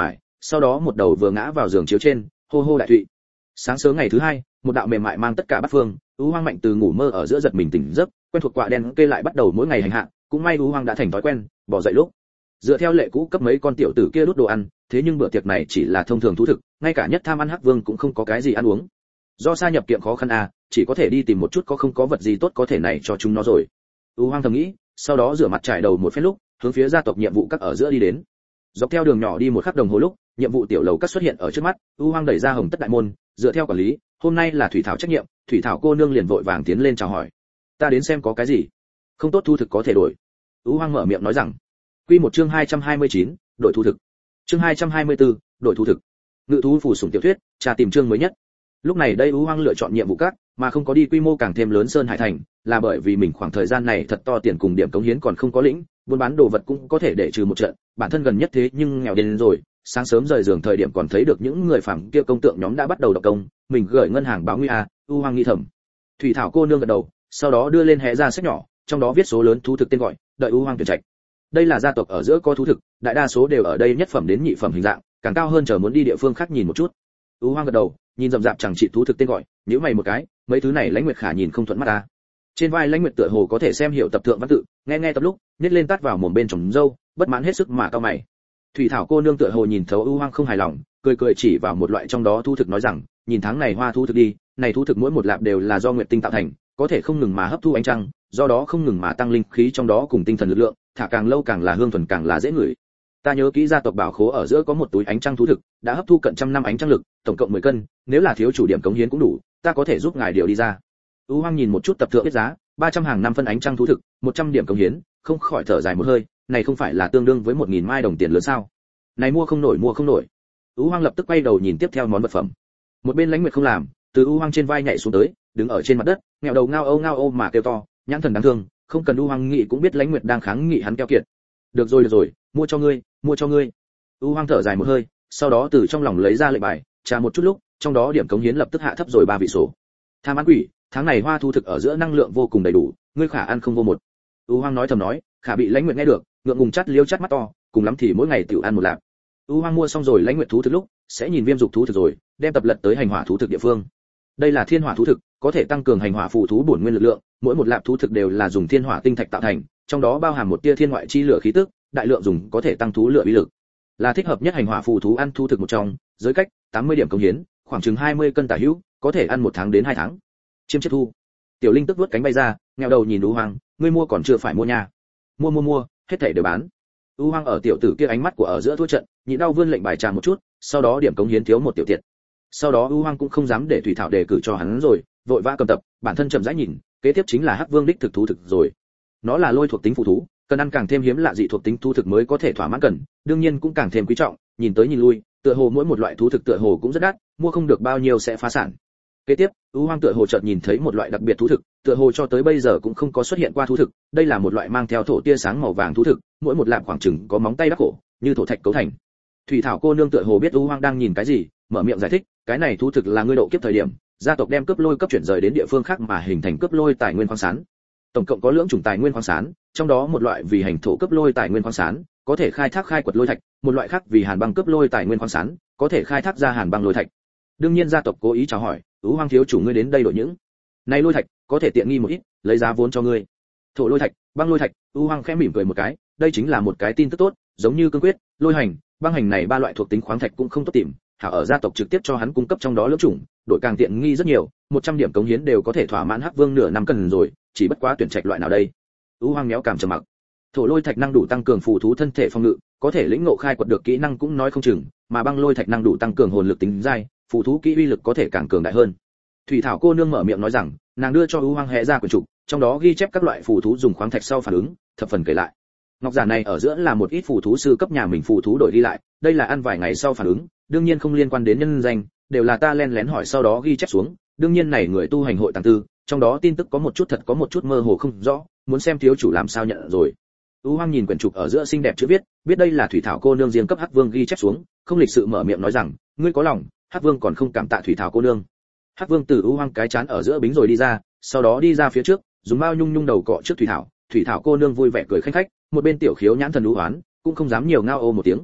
Speaker 1: sau đó một đầu vừa ngã vào giường chiếu trên, hô hô đại thụy. Sáng sớm ngày thứ hai, một đạo mềm mại mang tất cả bát phương, ưu hoang mạnh từ ngủ mơ ở giữa giật mình tỉnh giấc, quen thuộc quạ đen kê lại bắt đầu mỗi ngày hành hạ, cũng may ưu hoang đã thành thói quen, bỏ dậy lúc dựa theo lệ cũ cấp mấy con tiểu tử kia đút đồ ăn, thế nhưng bữa tiệc này chỉ là thông thường thú thực, ngay cả nhất tham ăn hắc vương cũng không có cái gì ăn uống. Do xa nhập kiệm khó khăn à, chỉ có thể đi tìm một chút có không có vật gì tốt có thể này cho chúng nó rồi. ưu hoang thầm nghĩ, sau đó rửa mặt trải đầu một phen lúc, hướng phía gia tộc nhiệm vụ các ở giữa đi đến. Dọc theo đường nhỏ đi một khắc đồng hồ lúc, nhiệm vụ tiểu lầu các xuất hiện ở trước mắt, ưu hoang đẩy ra hồng tất đại môn, dựa theo quản lý, hôm nay là thủy thảo trách nhiệm, thủy thảo cô nương liền vội vàng tiến lên chào hỏi. Ta đến xem có cái gì không tốt thu thực có thể đổi. ưu hoang mở miệng nói rằng. Quy một chương hai trăm hai mươi chín, đổi thu thực. Chương hai trăm hai mươi tư, đổi thu thực. Ngự thú phù sủng tiểu thuyết, tra tìm chương mới nhất. Lúc này đây ưu hoang lựa chọn nhiệm vụ các, mà không có đi quy mô càng thêm lớn sơn hải thành, là bởi vì mình khoảng thời gian này thật to tiền cùng điểm cống hiến còn không có lĩnh, buôn bán đồ vật cũng có thể để trừ một trận, bản thân gần nhất thế nhưng nghèo đến rồi, sáng sớm rời giường thời điểm còn thấy được những người phàm kia công tượng nhóm đã bắt đầu đọc công, mình gửi ngân hàng báo nguy a, ưu hoang nghĩ thầm. Thủy thảo cô nương gật đầu, sau đó đưa lên hé ra sách nhỏ, trong đó viết số lớn thú thực tên gọi, đợi ưu hoang tuyển trạch. Đây là gia tộc ở giữa có thú thực, đại đa số đều ở đây nhất phẩm đến nhị phẩm hình dạng, càng cao hơn chờ muốn đi địa phương khác nhìn một chút. ưu hoang gật đầu, nhìn rậm rạp chẳng trị thú thực tên gọi, nhíu mày một cái, mấy thứ này Lãnh Nguyệt Khả nhìn không thuận mắt ta. Trên vai Lãnh Nguyệt tựa hồ có thể xem hiểu tập thượng văn tự, nghe nghe tập lúc, nhếch lên tát vào mồm bên trồng dâu, bất mãn hết sức mà cau mày. Thủy thảo cô nương tựa hồ nhìn thấu ưu hoang không hài lòng, cười cười chỉ vào một loại trong đó thú thực nói rằng, nhìn tháng này hoa thú thực đi, này thú thực mỗi một lạp đều là do nguyệt tinh tạo thành, có thể không ngừng mà hấp thu ánh trăng, do đó không ngừng mà tăng linh khí trong đó cùng tinh thần lực lượng, thả càng lâu càng là hương thuần càng là dễ ngửi. Ta nhớ kỹ gia tộc bảo khố ở giữa có một túi ánh trăng thú thực, đã hấp thu cận trăm năm ánh trăng lực, tổng cộng mười cân, nếu là thiếu chủ điểm cống hiến cũng đủ, ta có thể giúp ngài điều đi ra. ưu hoang nhìn một chút tập thượng biết giá, ba trăm hàng năm phân ánh trăng thú thực, một trăm điểm cống hiến, không khỏi thở dài một hơi, này không phải là tương đương với một nghìn mai đồng tiền lớn sao? Này mua không nổi mua không nổi. ưu hoang lập tức quay đầu nhìn tiếp theo món vật phẩm. Một bên Lãnh Nguyệt không làm, từ ưu hoang trên vai nhảy xuống tới, đứng ở trên mặt đất, nghẹo đầu ngao âu ngao âu mà kêu to, nhãn thần đáng thương, không cần ưu hoang nghĩ cũng biết Lãnh Nguyệt đang kháng nghị hắn keo kiệt. Được rồi được rồi, mua cho ngươi, mua cho ngươi. ưu hoang thở dài một hơi, sau đó từ trong lòng lấy ra lệnh bài, trả một chút lúc, trong đó điểm cống hiến lập tức hạ thấp rồi ba vị số. Tham ăn quỷ, tháng này hoa thu thực ở giữa năng lượng vô cùng đầy đủ, ngươi Khả ăn không vô một. ưu hoang nói thầm nói, Khả bị Lãnh Nguyệt nghe được, ngượng ngùng chắt liêu chắt mắt to, cùng lắm thì mỗi ngày tiểu ăn một lạp. ưu hoang mua xong rồi Lãnh Nguyệt thú thực lúc, sẽ nhìn viêm dục thú thực rồi, đem tập lật tới hành hỏa thú thực địa phương. Đây là thiên hỏa thú thực, có thể tăng cường hành hỏa phù thú bổn nguyên lực lượng, mỗi một lạp thú thực đều là dùng thiên hỏa tinh thạch tạo thành, trong đó bao hàm một tia thiên ngoại chi lửa khí tức, đại lượng dùng có thể tăng thú lửa uy lực. Là thích hợp nhất hành hỏa phù thú ăn thú thực một trong, giới cách tám mươi điểm công hiến, khoảng chừng hai mươi cân tả hữu, có thể ăn một tháng đến hai tháng. Chiêm chiết thu. Tiểu Linh tức vớt cánh bay ra, nghèo đầu nhìn ưu hoang, ngươi mua còn chưa phải mua nha. Mua mua mua, hết thảy đều bán. ưu hoang ở tiểu tử kia ánh mắt của ở giữa thua trận, nhịn đau vươn lệnh bài trà một chút, sau đó điểm cống hiến thiếu một tiểu tiện. Sau đó ưu hoang cũng không dám để thủy thảo đề cử cho hắn rồi, vội vã cầm tập, bản thân chậm rãi nhìn, kế tiếp chính là hắc vương đích thực thú thực rồi. Nó là lôi thuộc tính phù thú, cần ăn càng thêm hiếm lạ dị thuộc tính thú thực mới có thể thỏa mãn cần, đương nhiên cũng càng thêm quý trọng, nhìn tới nhìn lui, tựa hồ mỗi một loại thú thực tựa hồ cũng rất đắt, mua không được bao nhiêu sẽ phá sản. Kế tiếp, ưu hoang tựa hồ chợt nhìn thấy một loại đặc biệt thú thực, tựa hồ cho tới bây giờ cũng không có xuất hiện qua thú thực, đây là một loại mang theo thổ tia sáng màu vàng thú thực, mỗi một lạp khoảng chừng có móng tay đắc cổ, như thổ thạch cấu thành. Thủy thảo cô nương tựa hồ biết ưu hoang đang nhìn cái gì, mở miệng giải thích, cái này thú thực là ngươi độ kiếp thời điểm, gia tộc đem cướp lôi cấp chuyển rời đến địa phương khác mà hình thành cướp lôi tài nguyên khoáng sản. Tổng cộng có lưỡng chủng tài nguyên khoáng sản, trong đó một loại vì hành thổ cướp lôi tài nguyên khoáng sản, có thể khai thác khai quật lôi thạch, một loại khác vì hàn băng cướp lôi tài nguyên khoáng sản, có thể khai thác ra hàn băng lôi thạch. Đương nhiên gia tộc cố ý chào hỏi, ưu hoang thiếu chủ ngươi đến đây đổi những này lôi thạch, có thể tiện nghi một ít, lấy giá vốn cho ngươi. Thổ lôi thạch, băng lôi thạch, ưu hoang khẽ mỉm cười một cái, đây chính là một cái tin tức tốt, giống như cương quyết, lôi hành, băng hành này ba loại thuộc tính khoáng thạch cũng không tốt tìm, hảo ở gia tộc trực tiếp cho hắn cung cấp trong đó lưỡng chủng, đổi càng tiện nghi rất nhiều, một trăm điểm cống hiến đều có thể thỏa mãn hắc vương nửa năm cần rồi, chỉ bất quá tuyển trạch loại nào đây. ưu hoang méo cảm trầm mặc. Thổ lôi thạch năng đủ tăng cường phù thú thân thể phòng ngự, có thể lĩnh ngộ khai quật được kỹ năng cũng nói không chừng, mà băng lôi thạch năng đủ tăng cường hồn lực tính dai, phù thú kỹ uy lực có thể càng cường đại hơn. Thủy thảo cô nương mở miệng nói rằng, nàng đưa cho ưu hoang hé ra quyển trục, trong đó ghi chép các loại phù thú dùng khoáng thạch sau phản ứng, thập phần kể lại. Ngọc giản này ở giữa là một ít phù thú sư cấp nhà mình phù thú đổi đi lại, đây là ăn vài ngày sau phản ứng, đương nhiên không liên quan đến nhân danh, đều là ta len lén hỏi sau đó ghi chép xuống, đương nhiên này người tu hành hội tàng tư, trong đó tin tức có một chút thật có một chút mơ hồ không rõ, muốn xem thiếu chủ làm sao nhận rồi. ưu hoang nhìn quyển trục ở giữa xinh đẹp chữ viết, biết đây là thủy thảo cô nương riêng cấp hắc vương ghi chép xuống, không lịch sự mở miệng nói rằng, ngươi có lòng, hắc vương còn không cảm tạ thủy thảo cô nương. Hắc vương từ ưu hoang cái chán ở giữa bính rồi đi ra, sau đó đi ra phía trước, dùng bao nhung nhung đầu cọ trước thủy thảo, thủy thảo cô nương vui vẻ cười khanh khách, một bên tiểu khiếu nhãn thần lũ hoán, cũng không dám nhiều ngao ô một tiếng.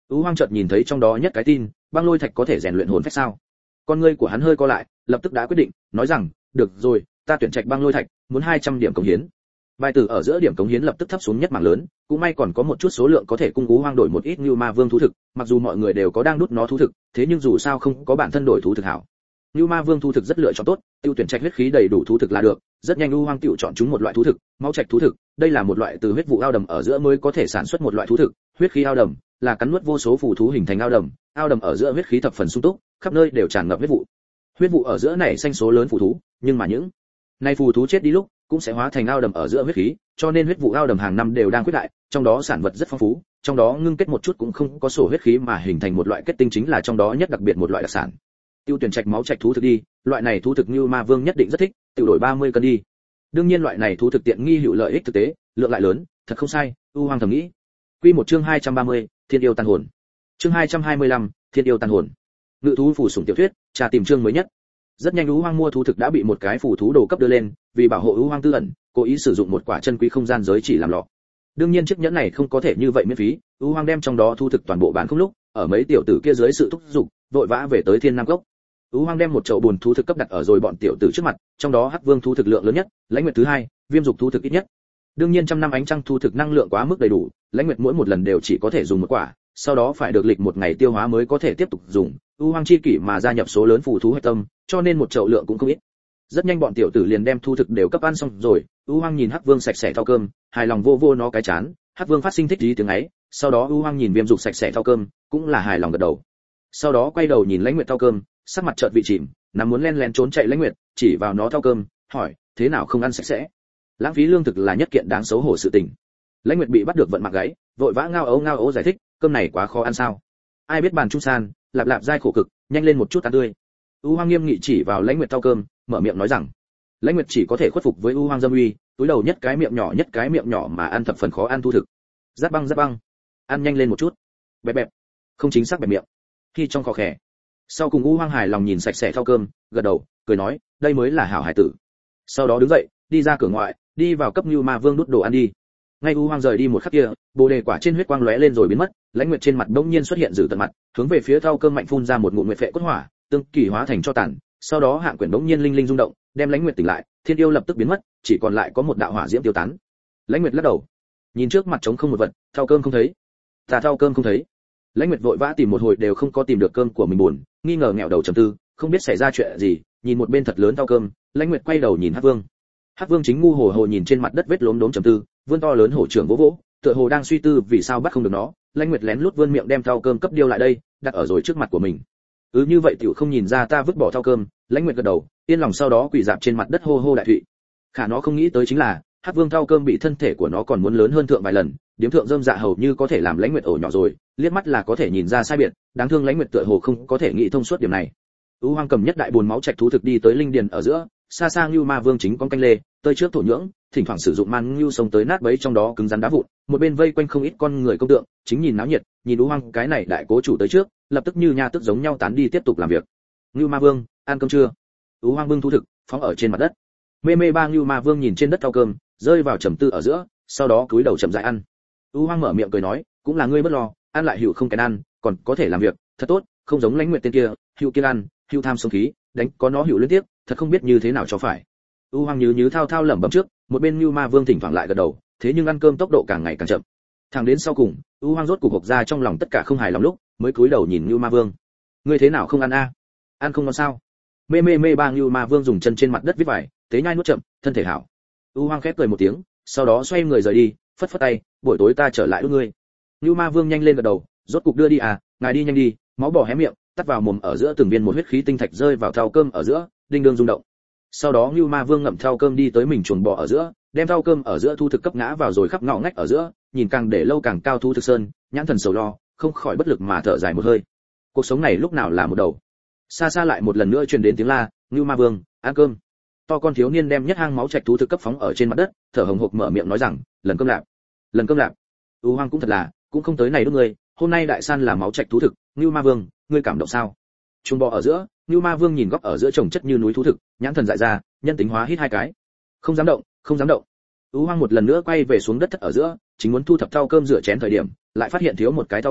Speaker 1: Ú Hoang chợt nhìn thấy trong đó nhất cái tin, băng lôi thạch có thể rèn luyện hồn phách sao? Con ngươi của hắn hơi co lại, lập tức đã quyết định, nói rằng, được rồi, ta tuyển trạch băng lôi thạch, muốn hai trăm điểm cống hiến. Bài tử ở giữa điểm cống hiến lập tức thấp xuống nhất mảng lớn, cũng may còn có một chút số lượng có thể cung Ú Hoang đổi một ít như ma vương thú thực, mặc dù mọi người đều có đang đút nó thú thực, thế nhưng dù sao không có bản thân đổi thú thực hảo. Như ma vương thú thực rất lựa chọn tốt, tiêu tuyển trạch huyết khí đầy đủ thú thực là được, rất nhanh Ú Hoang tiểu chọn chúng một loại thú thực, máu trạch thú thực, đây là một loại từ huyết vụ ao đầm ở giữa mới có thể sản xuất một loại thú thực, huyết khí ao đầm là cắn nuốt vô số phù thú hình thành ao đầm, ao đầm ở giữa huyết khí thập phần sung túc, khắp nơi đều tràn ngập huyết vụ. Huyết vụ ở giữa này xanh số lớn phù thú, nhưng mà những nay phù thú chết đi lúc cũng sẽ hóa thành ao đầm ở giữa huyết khí, cho nên huyết vụ ao đầm hàng năm đều đang quyết đại, trong đó sản vật rất phong phú, trong đó ngưng kết một chút cũng không có sổ huyết khí mà hình thành một loại kết tinh chính là trong đó nhất đặc biệt một loại đặc sản. Tiêu tuyển trạch máu trạch thú thực đi, loại này thú thực như ma vương nhất định rất thích, tiểu đổi ba mươi cân đi. Đương nhiên loại này thú thực tiện nghi hữu lợi ích thực tế, lượng lại lớn, thật không sai, U Hoang thầm nghĩ. Quy một chương hai trăm ba mươi, Thiên yêu tàn hồn. Chương hai trăm hai mươi lăm, Thiên yêu tàn hồn. Ngự thú phù sủng tiểu thuyết, tra tìm chương mới nhất. Rất nhanh U Hoang mua thú thực đã bị một cái phù thú đồ cấp đưa lên, vì bảo hộ U Hoang tư ẩn, cố ý sử dụng một quả chân quý không gian giới chỉ làm lọ. Đương nhiên chiếc nhẫn này không có thể như vậy miễn phí, U Hoang đem trong đó thú thực toàn bộ bán không lúc, ở mấy tiểu tử kia dưới sự thúc giục, vội vã về tới Thiên Nam Cốc. U Hoang đem một chậu buồn thú thực cấp đặt ở rồi bọn tiểu tử trước mặt, trong đó Hắc Vương thú thực lượng lớn nhất, Lãnh Nguyệt thứ hai, Viêm Dục thú thực ít nhất. Đương nhiên trăm năm ánh trăng thú thực năng lượng quá mức đầy đủ, Lãnh Nguyệt mỗi một lần đều chỉ có thể dùng một quả, sau đó phải được lịch một ngày tiêu hóa mới có thể tiếp tục dùng. U Hoang chi kỷ mà gia nhập số lớn phù thú hạch tâm, cho nên một chậu lượng cũng không ít. Rất nhanh bọn tiểu tử liền đem thú thực đều cấp ăn xong rồi, U Hoang nhìn Hắc Vương sạch sẽ thao cơm, hài lòng vô vô nó cái chán, Hắc Vương phát sinh thích ý tiếng ấy, sau đó U Hoang nhìn Viêm Dục sạch sẽ thao cơm, cũng là hài lòng gật đầu. Sau đó quay đầu nhìn Lãnh Nguyệt thao cơm, sắc mặt chợt vị chìm, nằm muốn len lén trốn chạy Lãnh Nguyệt, chỉ vào nó thao cơm, hỏi, thế nào không ăn sạch sẽ? Lãng phí lương thực là nhất kiện đáng xấu hổ sự tình. Lãnh Nguyệt bị bắt được vận mặc gáy, vội vã ngao ấu ngao ấu giải thích, cơm này quá khó ăn sao? Ai biết bàn trung san, lạp lạp dai khổ cực, nhanh lên một chút ăn tươi. U Hoang nghiêm nghị chỉ vào Lãnh Nguyệt thao cơm, mở miệng nói rằng, Lãnh Nguyệt chỉ có thể khuất phục với U Hoang dâm uy, túi đầu nhất cái miệng nhỏ nhất cái miệng nhỏ mà ăn thập phần khó ăn thu thực. Giáp băng giáp băng, ăn nhanh lên một chút. Bẹp bẹp, không chính xác bẹp miệng. Khi trong khó khè. Sau cùng U Hoang hài lòng nhìn sạch sẽ thao cơm, gật đầu, cười nói, đây mới là hảo hải tử. Sau đó đứng dậy, đi ra cửa ngoại, đi vào cấp Như Ma Vương đút đồ ăn đi. Ngay U Hoang rời đi một khắc kia, bồ đề quả trên huyết quang lóe lên rồi biến mất, Lãnh Nguyệt trên mặt bỗng nhiên xuất hiện giữ tận mặt, hướng về phía thau cơm mạnh phun ra một ngụm nguyệt phệ cốt hỏa, tương kỳ hóa thành cho tàn. Sau đó hạng quyển bỗng nhiên linh linh rung động, đem Lãnh Nguyệt tỉnh lại, Thiên yêu lập tức biến mất, chỉ còn lại có một đạo hỏa diễm tiêu tán. Lãnh Nguyệt lắc đầu, nhìn trước mặt trống không một vật, thau cơm không thấy, ta thau cơm không thấy. Lãnh Nguyệt vội vã tìm một hồi đều không có tìm được cơm của mình buồn, nghi ngờ nghẹo đầu trầm tư, không biết xảy ra chuyện gì, nhìn một bên thật lớn thau cơm, Lãnh Nguyệt quay đầu nhìn Hắc Vương. Hắc Vương chính ngu hồ hồ nhìn trên mặt đất vết lốm đốm trầm tư, vươn to lớn hổ trưởng vỗ vỗ, tựa hồ đang suy tư vì sao bắt không được nó. Lãnh Nguyệt lén lút vươn miệng đem thau cơm cấp điêu lại đây, đặt ở rồi trước mặt của mình. Cứ như vậy tiểu không nhìn ra ta vứt bỏ thau cơm, Lãnh Nguyệt gật đầu, yên lòng sau đó quỳ dạp trên mặt đất hô hô đại thụy. Khả nó không nghĩ tới chính là, Hắc Vương thau cơm bị thân thể của nó còn muốn lớn hơn thượng vài lần, điếm thượng rơm dạ hầu như có thể làm Lãnh Nguyệt ổ nhỏ rồi, liếc mắt là có thể nhìn ra sai biệt, đáng thương Lãnh Nguyệt tựa hồ không có thể nghĩ thông suốt điểm này. U Hoang cầm nhất đại buồn máu trạch thú thực đi tới linh điền ở giữa, xa xa Ngưu Ma Vương chính con canh lê, tới trước thổ nhưỡng, thỉnh thoảng sử dụng man ngưu sông tới nát bấy trong đó cứng rắn đá vụn, một bên vây quanh không ít con người công tượng, chính nhìn náo nhiệt, nhìn U Hoang cái này đại cố chủ tới trước, lập tức như nha tức giống nhau tán đi tiếp tục làm việc. Ngưu Ma Vương, ăn cơm chưa? U Hoang bưng thú thực, phóng ở trên mặt đất. Mê mê ba Ngưu Ma Vương nhìn trên đất thau cơm, rơi vào trầm tư ở giữa, sau đó cúi đầu chậm rãi ăn. U Hoang mở miệng cười nói, cũng là ngươi bất lo, ăn lại hữu không cái ăn, còn có thể làm việc, thật tốt, không giống Lãnh Nguyệt tên kia, hữu kiên ăn, hữu tham sống khí, đánh có nó hữu liên tiếp, thật không biết như thế nào cho phải. U Hoang nhứ nhứ thao thao lẩm bẩm trước, một bên Như Ma Vương thỉnh thoảng lại gật đầu, thế nhưng ăn cơm tốc độ càng ngày càng chậm. Thẳng đến sau cùng, U Hoang rốt cục hộc ra trong lòng tất cả không hài lòng lúc, mới cúi đầu nhìn Như Ma Vương. Ngươi thế nào không ăn a? Ăn không ngon sao? Mê mê mê ba Như Ma Vương dùng chân trên mặt đất viết vải, tế nhai nuốt chậm, thân thể hảo. U Hoang khép cười một tiếng, sau đó xoay người rời đi, phất phất tay, buổi tối ta trở lại đút ngươi. Như Ma Vương nhanh lên gật đầu, rốt cục đưa đi à, ngài đi nhanh đi, máu bò hé miệng, tắt vào mồm ở giữa từng viên một huyết khí tinh thạch rơi vào thau cơm ở giữa, đinh đương rung động. Sau đó Như Ma Vương ngậm thau cơm đi tới mình chuồng bò ở giữa, đem thau cơm ở giữa thu thực cấp ngã vào rồi khắp ngõ ngách ở giữa, nhìn càng để lâu càng cao thu thực sơn, nhãn thần sầu lo, không khỏi bất lực mà thở dài một hơi. Cuộc sống này lúc nào là một đầu. Xa xa lại một lần nữa truyền đến tiếng la, Như Ma Vương, ăn cơm. To con thiếu niên đem nhất hang máu trạch thú thực cấp phóng ở trên mặt đất, thở hồng hộc mở miệng nói rằng, lần cơm lạp, lần cơm lạp. U Hoang cũng thật là, cũng không tới này đứa người, hôm nay đại san là máu trạch thú thực, Như Ma Vương, ngươi cảm động sao? Chuồng bò ở giữa, Như Ma Vương nhìn góc ở giữa chồng chất như núi thú thực, nhãn thần dại ra, nhân tính hóa hít hai cái. Không dám động, không dám động. U Hoang một lần nữa quay về xuống đất thất ở giữa, chính muốn thu thập thau cơm rửa chén thời điểm, lại phát hiện thiếu một cái thau cơm,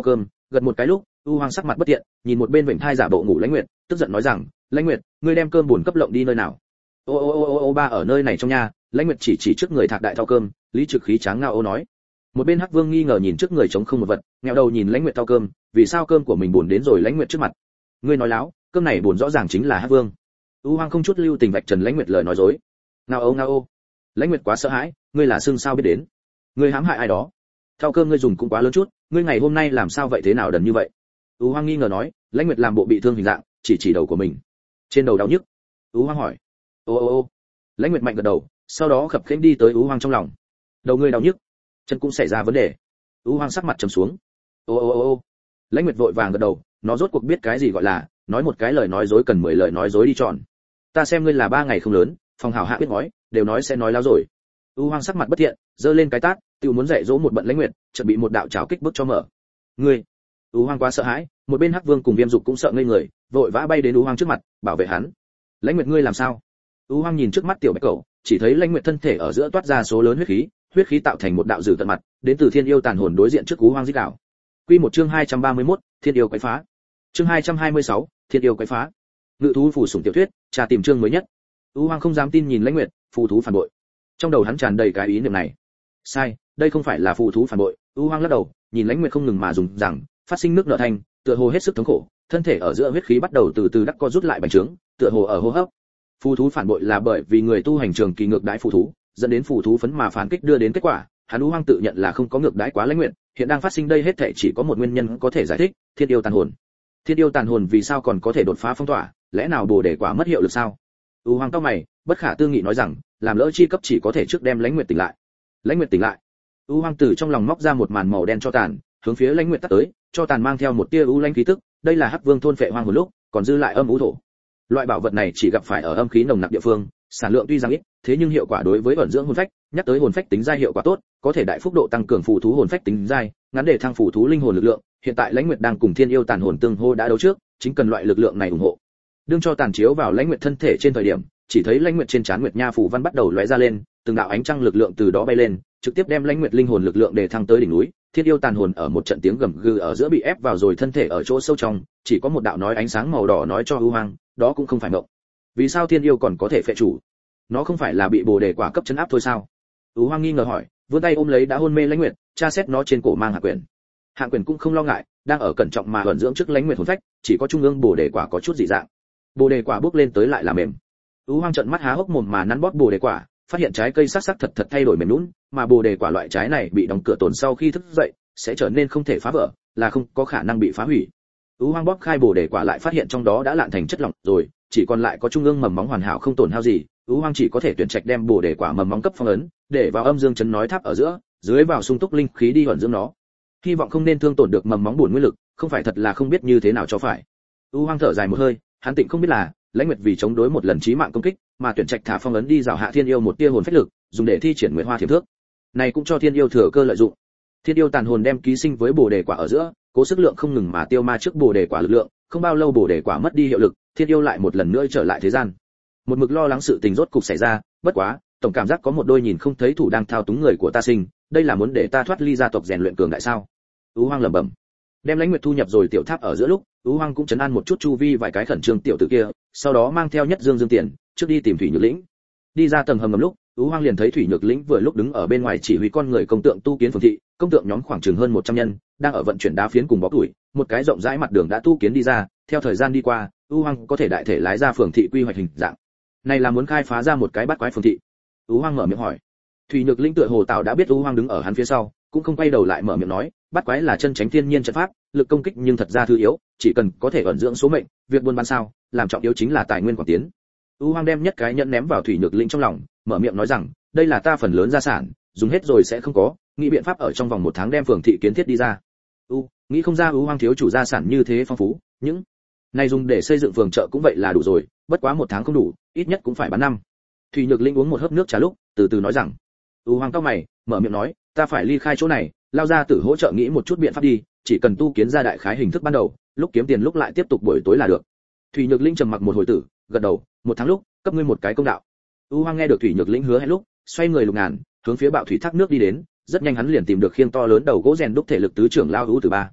Speaker 1: gật một cái lúc, U Hoang sắc mặt bất tiện, nhìn một bên vểnh thai giả bộ ngủ Lãnh Nguyệt, tức giận nói rằng, "Lãnh Nguyệt, ngươi đem cơm buồn cấp lộng đi nơi nào?" "Ô ô ô ô ô ba ở nơi này trong nhà." Lãnh Nguyệt chỉ chỉ trước người thạc đại thao cơm, Lý Trực khí tráng ngao ô nói. Một bên Hắc Vương nghi ngờ nhìn trước người trống không một vật, nghẹo đầu nhìn Lãnh Nguyệt thao cơm, vì sao cơm của mình buồn đến rồi Lãnh Nguyệt trước mặt. "Ngươi nói láo, cơm này buồn rõ ràng chính là Hắc Vương." U Hoang không chút lưu tình vạch trần Lãnh Nguyệt lời nói dối. "Ngao ô ngao ô." Lãnh Nguyệt quá sợ hãi, "Ngươi là xương sao biết đến? Ngươi hãm hại ai đó? Thao cơm ngươi dùng cũng quá lớn chút, ngươi ngày hôm nay làm sao vậy thế nào đần như vậy?" U Hoang nghi ngờ nói, Lãnh Nguyệt làm bộ bị thương hình dạng, chỉ chỉ đầu của mình. "Trên đầu đau nhức?" U Hoang hỏi. "Ô ô ô." Lãnh Nguyệt mạnh gật đầu, sau đó khập khiễng đi tới U Hoang trong lòng. "Đầu ngươi đau nhức, chân cũng xảy ra vấn đề." U Hoang sắc mặt trầm xuống. "Ô ô ô ô." Lãnh Nguyệt vội vàng gật đầu, nó rốt cuộc biết cái gì gọi là nói một cái lời nói dối cần mười lời nói dối đi tròn. "Ta xem ngươi là ba ngày không lớn, phòng hảo hạ biết nói, đều nói sẽ nói láo rồi." U Hoang sắc mặt bất thiện, giơ lên cái tát, tiêu muốn dạy dỗ một bận Lãnh Nguyệt, chợt bị một đạo chảo kích bước cho mở. "Ngươi!" U Hoang quá sợ hãi, một bên Hắc Vương cùng Viêm Dục cũng sợ ngây người, vội vã bay đến U Hoang trước mặt, bảo vệ hắn. "Lãnh Nguyệt ngươi làm sao?" U Hoang nhìn trước mắt tiểu bạch cẩu, chỉ thấy Lãnh Nguyệt thân thể ở giữa toát ra số lớn huyết khí, huyết khí tạo thành một đạo dử tận mặt, đến từ Thiên Yêu tàn hồn đối diện trước U Hoang rít gào. Quy một chương hai trăm ba mươi mốt, Thiên Yêu quái phá. Chương hai trăm hai mươi sáu, Thiên Yêu quái phá. Ngự thú phù sủng tiểu thuyết, tra tìm chương mới nhất. U Hoang không dám tin nhìn Lãnh Nguyệt, phù thú phản bội. Trong đầu hắn tràn đầy cái ý niệm này. Sai, đây không phải là phù thú phản bội. U Hoang lắc đầu, nhìn Lãnh Nguyệt không ngừng mà dùng rằng, phát sinh nước nợ thành, tựa hồ hết sức thống khổ, thân thể ở giữa huyết khí bắt đầu từ từ đắc co rút lại bành trướng, tựa hồ ở hô hấp. Phù thú phản bội là bởi vì người tu hành trường kỳ ngược đãi phù thú, dẫn đến phù thú phấn mà phản kích đưa đến kết quả. Hắn U Hoang tự nhận là không có ngược đãi quá Lãnh Nguyệt, hiện đang phát sinh đây hết thảy chỉ có một nguyên nhân có thể giải thích, Thiên Yêu tàn hồn. Thiên Yêu tàn hồn vì sao còn có thể đột phá phong tỏa, lẽ nào Bồ Đề quả mất hiệu lực sao? U Hoang cau mày, bất khả tư nghị nói rằng, làm lỡ chi cấp chỉ có thể trước đem Lãnh Nguyệt tỉnh lại. Lãnh Nguyệt tỉnh lại. U Hoang từ trong lòng móc ra một màn màu đen cho tàn, hướng phía Lãnh Nguyệt tắt tới, cho tàn mang theo một tia u lãnh khí tức, đây là Hắc Vương thôn phệ hoang hồn lúc, còn dư lại âm u thổ. Loại bảo vật này chỉ gặp phải ở âm khí nồng nặc địa phương, sản lượng tuy rằng ít, thế nhưng hiệu quả đối với ẩn dưỡng hồn phách, nhắc tới hồn phách tính giai hiệu quả tốt, có thể đại phúc độ tăng cường phù thú hồn phách tính giai, ngắn để thăng phù thú linh hồn lực lượng. Hiện tại Lãnh Nguyệt đang cùng Thiên Yêu tàn hồn tương hô đã đấu trước, chính cần loại lực lượng này ủng hộ. Đương cho tàn chiếu vào Lãnh Nguyệt thân thể trên thời điểm, chỉ thấy Lãnh Nguyệt trên trán Nguyệt Nha phù văn bắt đầu lóe ra lên, từng đạo ánh trăng lực lượng từ đó bay lên, trực tiếp đem Lãnh Nguyệt linh hồn lực lượng để thăng tới đỉnh núi. Thiên Yêu tàn hồn ở một trận tiếng gầm gừ ở giữa bị ép vào rồi thân thể ở chỗ sâu trong, chỉ có một đạo nói ánh sáng màu đỏ nói cho U Hoang, đó cũng không phải mộng. Vì sao Thiên Yêu còn có thể phệ chủ? Nó không phải là bị Bồ Đề quả cấp chấn áp thôi sao? U Hoang nghi ngờ hỏi, vươn tay ôm lấy đã hôn mê Lãnh Nguyệt, tra xét nó trên cổ mang hạ quyền. Hạ quyền cũng không lo ngại, đang ở cẩn trọng mà ẩn dưỡng trước Lãnh Nguyệt hồn phách, chỉ có trung ương Bồ Đề quả có chút dị dạng. Bồ Đề quả bước lên tới lại là mềm. U Hoang trợn mắt há hốc mồm mà nắn bóp Bồ Đề quả, phát hiện trái cây sắc sắc thật thật thay đổi mềm nhũn, mà Bồ Đề quả loại trái này bị đóng cửa tồn sau khi thức dậy, sẽ trở nên không thể phá vỡ, là không có khả năng bị phá hủy. U Hoang bóp khai Bồ Đề quả lại phát hiện trong đó đã lạn thành chất lỏng rồi, chỉ còn lại có trung ương mầm móng hoàn hảo không tổn hao gì. U Hoang chỉ có thể tuyển trạch đem Bồ Đề quả mầm móng cấp phong ấn, để vào âm dương chấn nói tháp ở giữa, dưới vào sung túc linh khí đi ẩn dưỡng nó. Hy vọng không nên thương tổn được mầm móng bổn nguyên lực, không phải thật là không biết như thế nào cho phải. U Hoang thở dài một hơi, hắn tịnh không biết là Lãnh Nguyệt vì chống đối một lần chí mạng công kích, mà tuyển trạch thả phong ấn đi rào hạ Thiên Yêu một tia hồn phách lực, dùng để thi triển Nguyệt Hoa Thiểm Thước. Này cũng cho Thiên Yêu thừa cơ lợi dụng. Thiên Yêu tàn hồn đem ký sinh với Bồ Đề quả ở giữa, cố sức lượng không ngừng mà tiêu ma trước Bồ Đề quả lực lượng, không bao lâu Bồ Đề quả mất đi hiệu lực, Thiên Yêu lại một lần nữa trở lại thế gian. Một mực lo lắng sự tình rốt cục xảy ra, bất quá, tổng cảm giác có một đôi nhìn không thấy thủ đang thao túng người của ta sinh, đây là muốn để ta thoát ly gia tộc rèn luyện cường đại sao? U Hoang lẩm bẩm. Đem Lãnh Nguyệt thu nhập rồi tiểu tháp ở giữa lúc, U Hoang cũng trấn an một chút chu vi vài cái khẩn trương tiểu tử kia, sau đó mang theo Nhất Dương Dương Tiền, trước đi tìm Thủy Nhược Lĩnh. Đi ra tầng hầm ngầm lúc, U Hoang liền thấy Thủy Nhược Lĩnh vừa lúc đứng ở bên ngoài chỉ huy con người công tượng tu kiến phường thị, công tượng nhóm khoảng chừng hơn một trăm nhân, đang ở vận chuyển đá phiến cùng bó củi, một cái rộng rãi mặt đường đã tu kiến đi ra, theo thời gian đi qua, U Hoang có thể đại thể lái ra phường thị quy hoạch hình dạng. Này là muốn khai phá ra một cái bát quái phường thị. U Hoang mở miệng hỏi. Thủy Nhược Lĩnh tựa hồ tạo đã biết U Hoang đứng ở hắn phía sau, cũng không quay đầu lại mở miệng nói, bát quái là chân tránh thiên nhiên trận pháp, lực công kích nhưng thật ra thứ yếu, chỉ cần có thể ẩn dưỡng số mệnh, việc buôn bán sao, làm trọng yếu chính là tài nguyên quảng tiến. U Hoang đem nhất cái nhẫn ném vào Thủy Nhược Lĩnh trong lòng, mở miệng nói rằng, đây là ta phần lớn gia sản, dùng hết rồi sẽ không có, nghĩ biện pháp ở trong vòng một tháng đem phường thị kiến thiết đi ra. U, nghĩ không ra U Hoang thiếu chủ gia sản như thế phong phú, những này dùng để xây dựng phường chợ cũng vậy là đủ rồi, bất quá một tháng không đủ, ít nhất cũng phải bán năm. Thủy Nhược Lĩnh uống một hớp nước trà lúc, từ từ nói rằng, U Hoang cau mày, mở miệng nói, ta phải ly khai chỗ này, lao ra tử hỗ trợ nghĩ một chút biện pháp đi, chỉ cần tu kiến ra đại khái hình thức ban đầu, lúc kiếm tiền lúc lại tiếp tục buổi tối là được. Thủy Nhược Lĩnh trầm mặc một hồi tử, gật đầu, một tháng lúc, cấp ngươi một cái công đạo. U Hoang nghe được Thủy Nhược Lĩnh hứa hẹn lúc, xoay người lục ngàn, hướng phía bạo thủy thác nước đi đến, rất nhanh hắn liền tìm được khiêng to lớn đầu gỗ rèn đúc thể lực tứ trưởng lao U Tử Ba.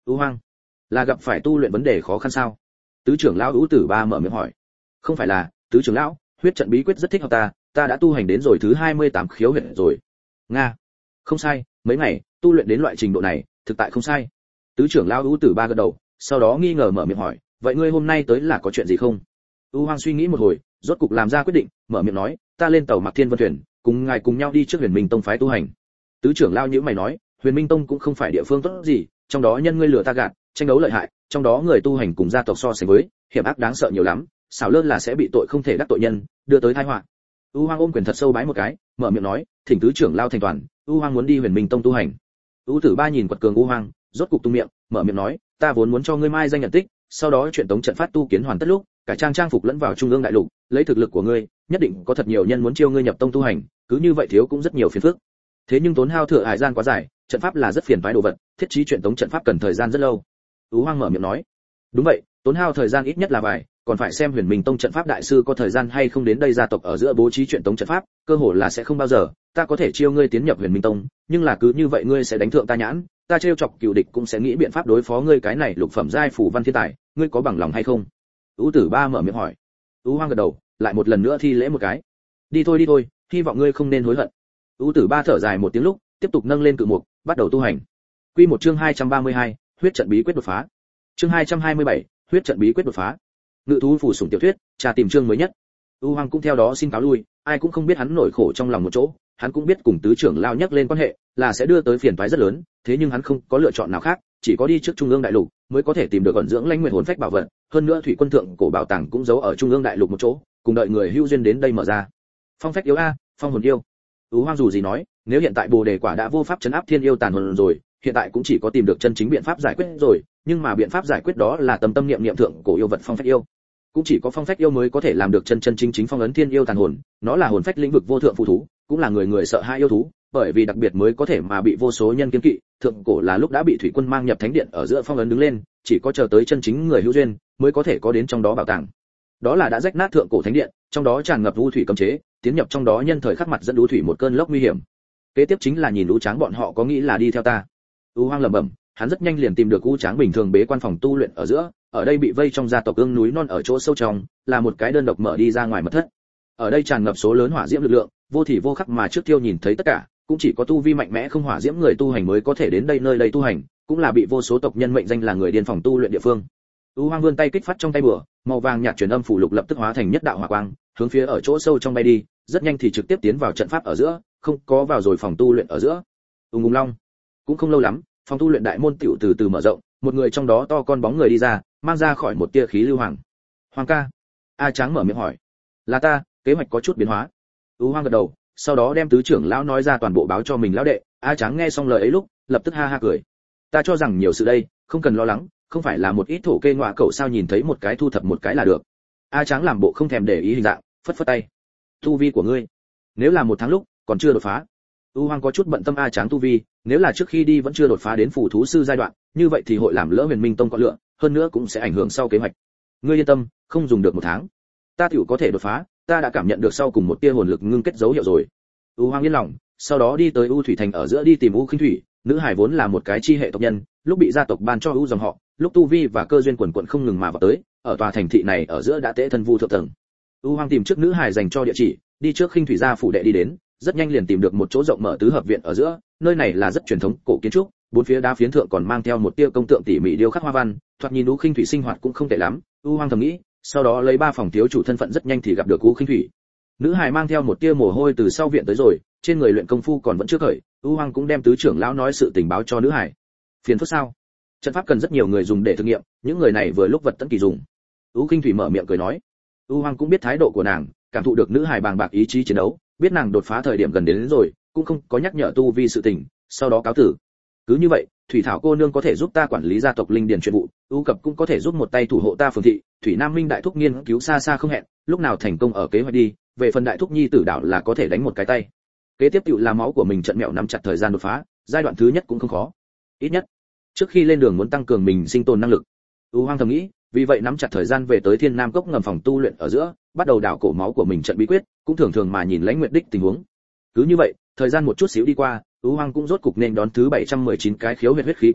Speaker 1: ưu hoang là gặp phải tu luyện vấn đề khó khăn sao? Tứ trưởng lão ưu tử ba mở miệng hỏi. Không phải là, tứ trưởng lão, huyết trận bí quyết rất thích hợp ta, ta đã tu hành đến rồi thứ hai mươi tám khiếu huyệt rồi. Nga. Không sai, mấy ngày, tu luyện đến loại trình độ này, thực tại không sai. Tứ trưởng lão ưu tử ba gật đầu, sau đó nghi ngờ mở miệng hỏi, vậy ngươi hôm nay tới là có chuyện gì không? ưu hoang suy nghĩ một hồi, rốt cục làm ra quyết định, mở miệng nói, ta lên tàu Mặc Thiên Vân thuyền, cùng ngài cùng nhau đi trước Huyền Minh Tông phái tu hành. Tứ trưởng lão nhíu mày nói, Huyền Minh Tông cũng không phải địa phương tốt gì, trong đó nhân ngươi lừa ta gạt, tranh đấu lợi hại, trong đó người tu hành cùng gia tộc so sánh với, hiểm ác đáng sợ nhiều lắm, xảo lơ là sẽ bị tội không thể đắc tội nhân, đưa tới tai họa. U Hoang ôm quyền thật sâu bái một cái, mở miệng nói, thỉnh tứ trưởng lao thành toàn, U Hoang muốn đi Huyền Minh Tông tu hành. U Tử Ba nhìn quật cường U Hoang, rốt cục tung miệng, mở miệng nói, ta vốn muốn cho ngươi mai danh nhận tích, sau đó chuyện tống trận phát tu kiến hoàn tất lúc, cải trang trang phục lẫn vào trung ương đại lục, lấy thực lực của ngươi, nhất định có thật nhiều nhân muốn chiêu ngươi nhập tông tu hành, cứ như vậy thiếu cũng rất nhiều phiền phức. Thế nhưng tốn hao thừa hải gian quá dài, trận pháp là rất phiền toái đồ vật, thiết trí chuyện tống trận pháp cần thời gian rất lâu. U Hoang mở miệng nói, đúng vậy, tốn hao thời gian ít nhất là vài, còn phải xem Huyền Minh Tông trận pháp đại sư có thời gian hay không đến đây gia tộc ở giữa bố trí chuyện tống trận pháp, cơ hồ là sẽ không bao giờ, ta có thể chiêu ngươi tiến nhập Huyền Minh Tông, nhưng là cứ như vậy ngươi sẽ đánh thượng ta nhãn, ta trêu chọc cựu địch cũng sẽ nghĩ biện pháp đối phó ngươi cái này lục phẩm giai phủ văn thiên tài, ngươi có bằng lòng hay không? U Tử Ba mở miệng hỏi. U Hoang gật đầu, lại một lần nữa thi lễ một cái. Đi thôi đi thôi, hy vọng ngươi không nên hối hận. U Tử Ba thở dài một tiếng lúc, tiếp tục nâng lên cự mục, bắt đầu tu hành. Quy một chương hai trăm ba mươi hai, huyết trận bí quyết đột phá. Chương hai trăm hai mươi bảy, huyết trận bí quyết đột phá. Ngự thú phù sủng tiểu thuyết, trà tìm chương mới nhất. U Hoang cũng theo đó xin cáo lui, ai cũng không biết hắn nổi khổ trong lòng một chỗ, hắn cũng biết cùng tứ trưởng lao nhắc lên quan hệ, là sẽ đưa tới phiền toái rất lớn, thế nhưng hắn không có lựa chọn nào khác, chỉ có đi trước trung ương đại lục mới có thể tìm được ẩn dưỡng lãnh nguyệt hồn phách bảo vật, hơn nữa thủy quân thượng cổ bảo tàng cũng giấu ở trung ương đại lục một chỗ, cùng đợi người hữu duyên đến đây mở ra. Phong phách yếu a, phong hồn yêu. U Hoang dù gì nói, nếu hiện tại Bồ đề quả đã vô pháp trấn áp thiên yêu tàn hồn rồi, hiện tại cũng chỉ có tìm được chân chính biện pháp giải quyết rồi, nhưng mà biện pháp giải quyết đó là tâm tâm niệm niệm thượng cổ yêu vật phong phách yêu. Cũng chỉ có phong phách yêu mới có thể làm được chân chân chính chính phong ấn thiên yêu tàn hồn, nó là hồn phách lĩnh vực vô thượng phù thú, cũng là người người sợ hai yêu thú, bởi vì đặc biệt mới có thể mà bị vô số nhân kiêng kỵ, thượng cổ là lúc đã bị thủy quân mang nhập thánh điện ở giữa phong ấn đứng lên, chỉ có chờ tới chân chính người hữu duyên mới có thể có đến trong đó bảo tàng. Đó là đã rách nát thượng cổ thánh điện, trong đó tràn ngập u thủy cấm chế, tiến nhập trong đó nhân thời khắc mặt dẫn u thủy một cơn lốc nguy hiểm. Kế tiếp chính là nhìn u tráng bọn họ có nghĩ là đi theo ta. U Hoang lẩm bẩm, hắn rất nhanh liền tìm được u tráng bình thường bế quan phòng tu luyện ở giữa, ở đây bị vây trong gia tộc ương núi non ở chỗ sâu trong, là một cái đơn độc mở đi ra ngoài mật thất. Ở đây tràn ngập số lớn hỏa diễm lực lượng, vô thì vô khắc mà trước tiêu nhìn thấy tất cả, cũng chỉ có tu vi mạnh mẽ không hỏa diễm người tu hành mới có thể đến đây nơi đây tu hành, cũng là bị vô số tộc nhân mệnh danh là người điên phòng tu luyện địa phương. U Hoang vươn tay kích phát trong tay bùa, màu vàng nhạt truyền âm phủ lục lập tức hóa thành nhất đạo hỏa quang, hướng phía ở chỗ sâu trong bay đi, rất nhanh thì trực tiếp tiến vào trận pháp ở giữa, không có vào rồi phòng tu luyện ở giữa. Ung ung long, cũng không lâu lắm, phòng tu luyện đại môn tiểu từ từ mở rộng, một người trong đó to con bóng người đi ra, mang ra khỏi một tia khí lưu hoàng. Hoàng ca. A Tráng mở miệng hỏi. Là ta, kế hoạch có chút biến hóa. U Hoang gật đầu, sau đó đem tứ trưởng lão nói ra toàn bộ báo cho mình lão đệ. A Tráng nghe xong lời ấy lúc, lập tức ha ha cười. Ta cho rằng nhiều sự đây, không cần lo lắng, không phải là một ít thổ kê ngọa cậu sao nhìn thấy một cái thu thập một cái là được. A Tráng làm bộ không thèm để ý hình dạng, phất phất tay. Tu vi của ngươi, nếu là một tháng lúc còn chưa đột phá. U Hoang có chút bận tâm A Tráng tu vi, nếu là trước khi đi vẫn chưa đột phá đến phù thú sư giai đoạn, như vậy thì hội làm lỡ Huyền Minh Tông có lựa, hơn nữa cũng sẽ ảnh hưởng sau kế hoạch. Ngươi yên tâm, không dùng được một tháng, ta tiểu có thể đột phá, ta đã cảm nhận được sau cùng một tia hồn lực ngưng kết dấu hiệu rồi. U Hoang yên lòng, sau đó đi tới U Thủy Thành ở giữa đi tìm U Khinh Thủy, nữ hải vốn là một cái chi hệ tộc nhân, lúc bị gia tộc ban cho U dòng họ, lúc tu vi và cơ duyên quần quần không ngừng mà vào tới, ở tòa thành thị này ở giữa đã tễ thân vu thượng tầng. U Hoang tìm trước nữ hải dành cho địa chỉ, đi trước Khinh Thủy gia phủ đệ đi đến, rất nhanh liền tìm được một chỗ rộng mở tứ hợp viện ở giữa, nơi này là rất truyền thống cổ kiến trúc, bốn phía đá phiến thượng còn mang theo một tia công tượng tỉ mỉ điêu khắc hoa văn, thoạt nhìn U Khinh Thủy sinh hoạt cũng không tệ lắm. U Hoang thầm nghĩ, sau đó lấy ba phòng thiếu chủ thân phận rất nhanh thì gặp được U Khinh Thủy. Nữ hài mang theo một tia mồ hôi từ sau viện tới rồi, trên người luyện công phu còn vẫn chưa khởi. U Hoang cũng đem tứ trưởng lão nói sự tình báo cho nữ hài. Phiền phức sao? Trận pháp cần rất nhiều người dùng để thử nghiệm, những người này vừa lúc vật tận kỳ dùng. U Khinh Thủy mở miệng cười nói. U Hoang cũng biết thái độ của nàng, cảm thụ được nữ hài bàng bạc ý chí chiến đấu, biết nàng đột phá thời điểm gần đến, đến rồi, cũng không có nhắc nhở tu vi sự tình, sau đó cáo tử. Cứ như vậy, Thủy Thảo cô nương có thể giúp ta quản lý gia tộc linh điền chuyện vụ, U Cập cũng có thể giúp một tay thủ hộ ta phường thị, Thủy Nam Minh đại thúc nghiên cứu xa xa không hẹn, lúc nào thành công ở kế hoạch đi, về phần đại thúc nhi tử đảo là có thể đánh một cái tay. Kế tiếp tựu là máu của mình trận mẹo nắm chặt thời gian đột phá, giai đoạn thứ nhất cũng không khó. Ít nhất, trước khi lên đường muốn tăng cường mình sinh tồn năng lực. U Hoang thầm nghĩ, vì vậy nắm chặt thời gian về tới Thiên Nam cốc ngầm phòng tu luyện ở giữa, bắt đầu đảo cổ máu của mình trận bí quyết, cũng thường thường mà nhìn Lãnh Nguyệt đích tình huống. Cứ như vậy, thời gian một chút xíu đi qua, U Hoang cũng rốt cục nên đón thứ bảy trăm mười chín cái khiếu huyết huyết khí quán đâu,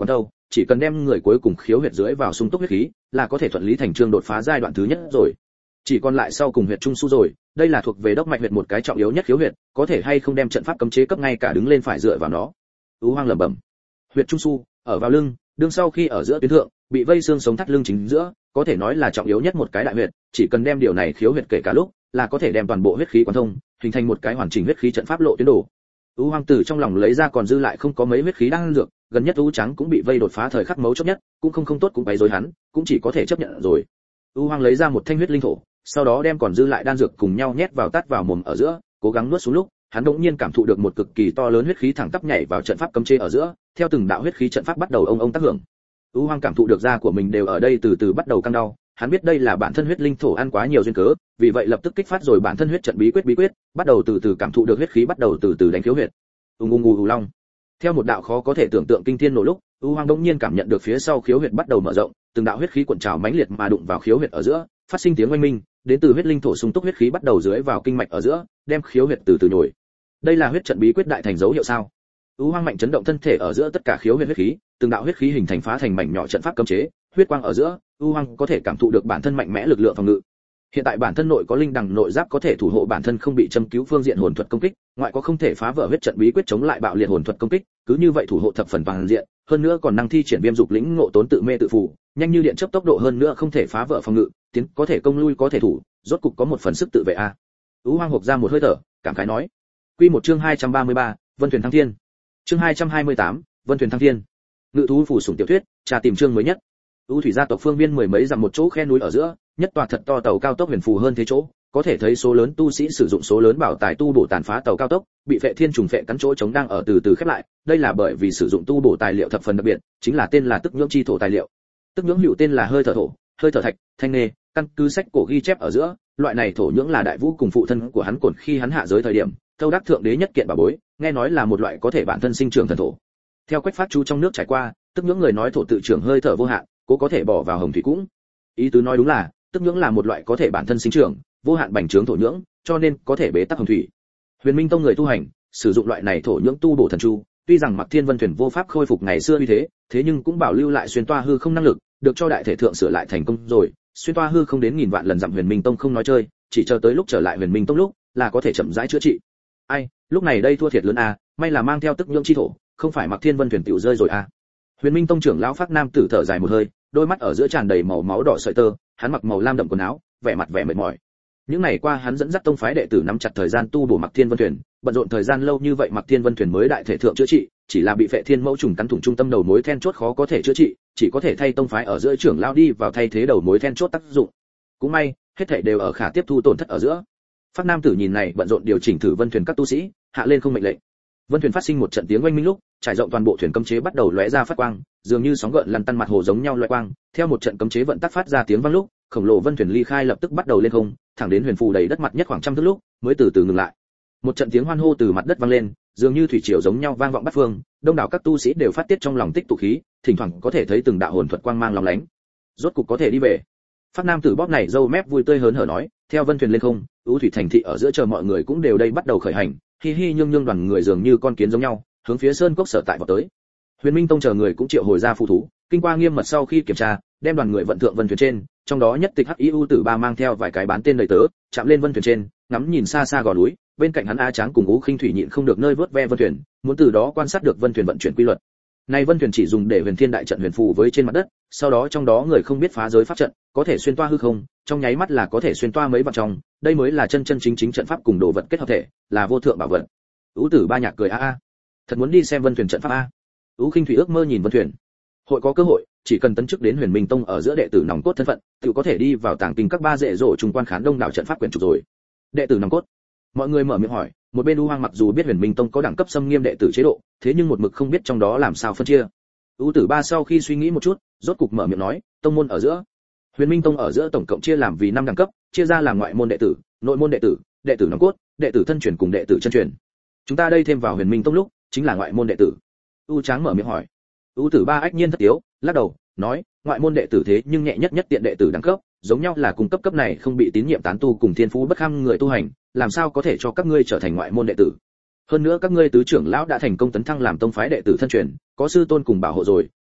Speaker 1: chỉ cần đem người cuối cùng khiếu huyệt dưới vào sung túc huyết khí, là có thể thuận lý thành chương đột phá giai đoạn thứ nhất rồi. Chỉ còn lại sau cùng huyệt trung su rồi, đây là thuộc về đốc mạch huyệt một cái trọng yếu nhất khiếu huyệt, có thể hay không đem trận pháp cấm chế cấp ngay cả đứng lên phải dựa vào nó. Ú Hoang lẩm bẩm. Huyệt trung su, ở vào lưng, đương sau khi ở giữa tuyến thượng, bị vây xương sống thắt lưng chính giữa, có thể nói là trọng yếu nhất một cái đại huyệt, chỉ cần đem điều này khiếu huyệt kể cả lúc, là có thể đem toàn bộ huyết khí quán thông, hình thành một cái hoàn chỉnh huyết khí trận pháp lộ tuyến đồ. Ú Hoang từ trong lòng lấy ra còn dư lại không có mấy huyết khí đang dược, gần nhất Ú Trắng cũng bị vây đột phá thời khắc mấu chốt nhất, cũng không không tốt cũng bày rối hắn, cũng chỉ có thể chấp nhận rồi. Ú Hoang lấy ra một thanh huyết linh thổ, sau đó đem còn dư lại đan dược cùng nhau nhét vào tát vào mồm ở giữa, cố gắng nuốt xuống lúc, hắn đột nhiên cảm thụ được một cực kỳ to lớn huyết khí thẳng tắp nhảy vào trận pháp cấm chế ở giữa, theo từng đạo huyết khí trận pháp bắt đầu ông ông tác hưởng. Ú Hoang cảm thụ được da của mình đều ở đây từ từ bắt đầu căng đau, hắn biết đây là bản thân huyết linh thổ ăn quá nhiều duyên cớ, vì vậy lập tức kích phát rồi bản thân huyết trận bí quyết bí quyết, bắt đầu từ từ cảm thụ được huyết khí bắt đầu từ từ đánh khiếu huyệt. Ung ung ù long. Theo một đạo khó có thể tưởng tượng kinh thiên nổ lúc, Ú Hoang đột nhiên cảm nhận được phía sau khiếu huyệt bắt đầu mở rộng, từng đạo huyết khí cuộn trào mãnh liệt mà đụng vào khiếu huyệt ở giữa, phát sinh tiếng oanh minh, đến từ huyết linh thổ sung túc huyết khí bắt đầu dưới vào kinh mạch ở giữa, đem khiếu huyệt từ từ nhồi. Đây là huyết trận bí quyết đại thành dấu hiệu sao? Ú Hoang mạnh chấn động thân thể ở giữa tất cả khiếu huyệt huyết khí, từng đạo huyết khí hình thành phá thành mảnh nhỏ trận pháp cấm chế, huyết quang ở giữa, Ú Hoang có thể cảm thụ được bản thân mạnh mẽ lực lượng phòng ngự. Hiện tại bản thân nội có linh đằng nội giáp có thể thủ hộ bản thân không bị châm cứu phương diện hồn thuật công kích, ngoại có không thể phá vỡ huyết trận bí quyết chống lại bạo liệt hồn thuật công kích, cứ như vậy thủ hộ thập phần toàn diện, hơn nữa còn năng thi triển viêm dục lĩnh ngộ tốn tự mê tự phù, nhanh như điện chớp tốc độ hơn nữa không thể phá vỡ phòng ngự, tiến có thể công lui có thể thủ, rốt cục có một phần sức tự vệ a. Ú Hoang hộc ra một hơi thở, cảm khái nói. Quy một chương hai trăm ba mươi ba, Vân Thuyền Thăng Thiên. Chương hai trăm hai mươi tám, Vân Thuyền Thăng Thiên. Ngự thú phù sủng tiểu thuyết, trà tìm chương mới nhất. U thủy gia tộc phương viên mười mấy dặm một chỗ khe núi ở giữa, nhất tòa thật to tàu cao tốc huyền phù hơn thế chỗ, có thể thấy số lớn tu sĩ sử dụng số lớn bảo tài tu bổ tàn phá tàu cao tốc, bị phệ thiên trùng phệ cắn chỗ chống đang ở từ từ khép lại, đây là bởi vì sử dụng tu bổ tài liệu thập phần đặc biệt, chính là tên là tức nhưỡng chi thổ tài liệu. Tức nhưỡng hữu tên là hơi thở thổ, hơi thở thạch, thanh nghề, căn cứ sách cổ ghi chép ở giữa, loại này thổ nhưỡng là đại vũ cùng phụ thân của hắn cổn khi hắn hạ giới thời điểm, thâu đắc thượng đế nhất kiện bảo bối, nghe nói là một loại có thể bản thân sinh trưởng thần thổ. Theo quách phát chú trong nước trải qua, tức nhưỡng người nói thổ tự trưởng hơi thở vô hạn, cố có thể bỏ vào hồng thủy cũng. Ý tứ nói đúng là, tức nhưỡng là một loại có thể bản thân sinh trưởng, vô hạn bành trướng thổ nhưỡng, cho nên có thể bế tắc hồng thủy. Huyền Minh Tông người tu hành, sử dụng loại này thổ nhưỡng tu bổ thần chu, tuy rằng Mặc Thiên Vân Thuyền vô pháp khôi phục ngày xưa như thế, thế nhưng cũng bảo lưu lại xuyên toa hư không năng lực, được cho đại thể thượng sửa lại thành công rồi, xuyên toa hư không đến nghìn vạn lần dặm Huyền Minh Tông không nói chơi, chỉ chờ tới lúc trở lại Huyền Minh Tông lúc, là có thể chậm rãi chữa trị. Ai, lúc này đây thua thiệt lớn a, may là mang theo tức nhưỡng chi thổ, không phải Mặc Thiên Vân Thuyền tiểu rơi rồi a. Huyền Minh Tông trưởng lão Phác Nam tử thở dài một hơi, đôi mắt ở giữa tràn đầy màu máu đỏ sợi tơ, hắn mặc màu lam đậm quần áo, vẻ mặt vẻ mệt mỏi. Những ngày qua hắn dẫn dắt tông phái đệ tử nắm chặt thời gian tu bổ Mặc Thiên Vân Thuyền, bận rộn thời gian lâu như vậy Mặc Thiên Vân Thuyền mới đại thể thượng chữa trị, chỉ là bị phệ thiên mẫu trùng cắn thủng trung tâm đầu mối then chốt khó có thể chữa trị, chỉ có thể thay tông phái ở giữa trưởng lão đi vào thay thế đầu mối then chốt tác dụng. Cũng may, hết thảy đều ở khả tiếp thu tổn thất ở giữa. Phác Nam tử nhìn này bận rộn điều chỉnh thử Vân Thuyền các tu sĩ, hạ lên không mệnh lệnh. Vân Thuyền phát sinh một trận tiếng oanh minh lúc, trải rộng toàn bộ thuyền cấm chế bắt đầu lóe ra phát quang, dường như sóng gợn lăn tăn mặt hồ giống nhau loại quang, theo một trận cấm chế vận tắc phát ra tiếng vang lúc, khổng lồ Vân Thuyền ly khai lập tức bắt đầu lên không, thẳng đến huyền phù đầy đất mặt nhất khoảng trăm thước lúc, mới từ từ ngừng lại. Một trận tiếng hoan hô từ mặt đất vang lên, dường như thủy triều giống nhau vang vọng bát phương, đông đảo các tu sĩ đều phát tiết trong lòng tích tụ khí, thỉnh thoảng có thể thấy từng đạo hồn thuật quang mang lóng lánh. Rốt cục có thể đi về. Phác Nam tử bóp này râu mép vui tươi hớn hở nói, theo Vân Thuyền lên không, U thủy thành thị ở giữa chờ mọi người cũng đều đây bắt đầu khởi hành, hi hi nhương nhương đoàn người dường như con kiến giống nhau, hướng phía sơn cốc sở tại vào tới. Huyền Minh Tông chờ người cũng triệu hồi ra phù thú, kinh qua nghiêm mật sau khi kiểm tra, đem đoàn người vận thượng Vân Thuyền trên, trong đó nhất tịch Hắc Y U tử ba mang theo vài cái bán tên đầy tớ, chạm lên Vân Thuyền trên, ngắm nhìn xa xa gò núi, bên cạnh hắn A Tráng cùng Ú Khinh Thủy nhịn không được nơi vớt ve Vân Thuyền, muốn từ đó quan sát được Vân Thuyền vận chuyển quy luật. Này Vân Thuyền chỉ dùng để huyền thiên đại trận huyền phù với trên mặt đất, sau đó trong đó người không biết phá giới pháp trận, có thể xuyên toa hư không, trong nháy mắt là có thể xuyên toa mấy vạn trong, đây mới là chân chân chính chính trận pháp cùng đồ vật kết hợp thể, là vô thượng bảo vật. Ú tử ba nhạc cười a a, thật muốn đi xem Vân Thuyền trận pháp a. Ú Khinh Thủy ước mơ nhìn Vân Thuyền. Hội có cơ hội, chỉ cần tấn chức đến Huyền Minh Tông ở giữa đệ tử nòng cốt thân phận, tự có thể đi vào tàng kinh các ba dễ dỗ trùng quan khán đông đảo trận pháp quyền trục rồi. Đệ tử nòng cốt. Mọi người mở miệng hỏi, một bên U Hoang mặc dù biết Huyền Minh Tông có đẳng cấp xâm nghiêm đệ tử chế độ, thế nhưng một mực không biết trong đó làm sao phân chia. U tử ba sau khi suy nghĩ một chút, rốt cục mở miệng nói, tông môn ở giữa, Huyền Minh Tông ở giữa tổng cộng chia làm vì năm đẳng cấp, chia ra làm ngoại môn đệ tử, nội môn đệ tử, đệ tử nòng cốt, đệ tử thân truyền cùng đệ tử chân truyền. Chúng ta đây thêm vào Huyền Minh Tông lúc, chính là ngoại môn đệ tử. U Tráng mở miệng hỏi. U tử ba ách nhiên thất tiếu, lắc đầu, nói, ngoại môn đệ tử thế nhưng nhẹ nhất nhất tiện đệ tử đẳng cấp, giống nhau là cung cấp cấp này không bị tín nhiệm tán tu cùng thiên phú bất kham người tu hành, làm sao có thể cho các ngươi trở thành ngoại môn đệ tử? Hơn nữa các ngươi tứ trưởng lão đã thành công tấn thăng làm tông phái đệ tử thân truyền, có sư tôn cùng bảo hộ rồi,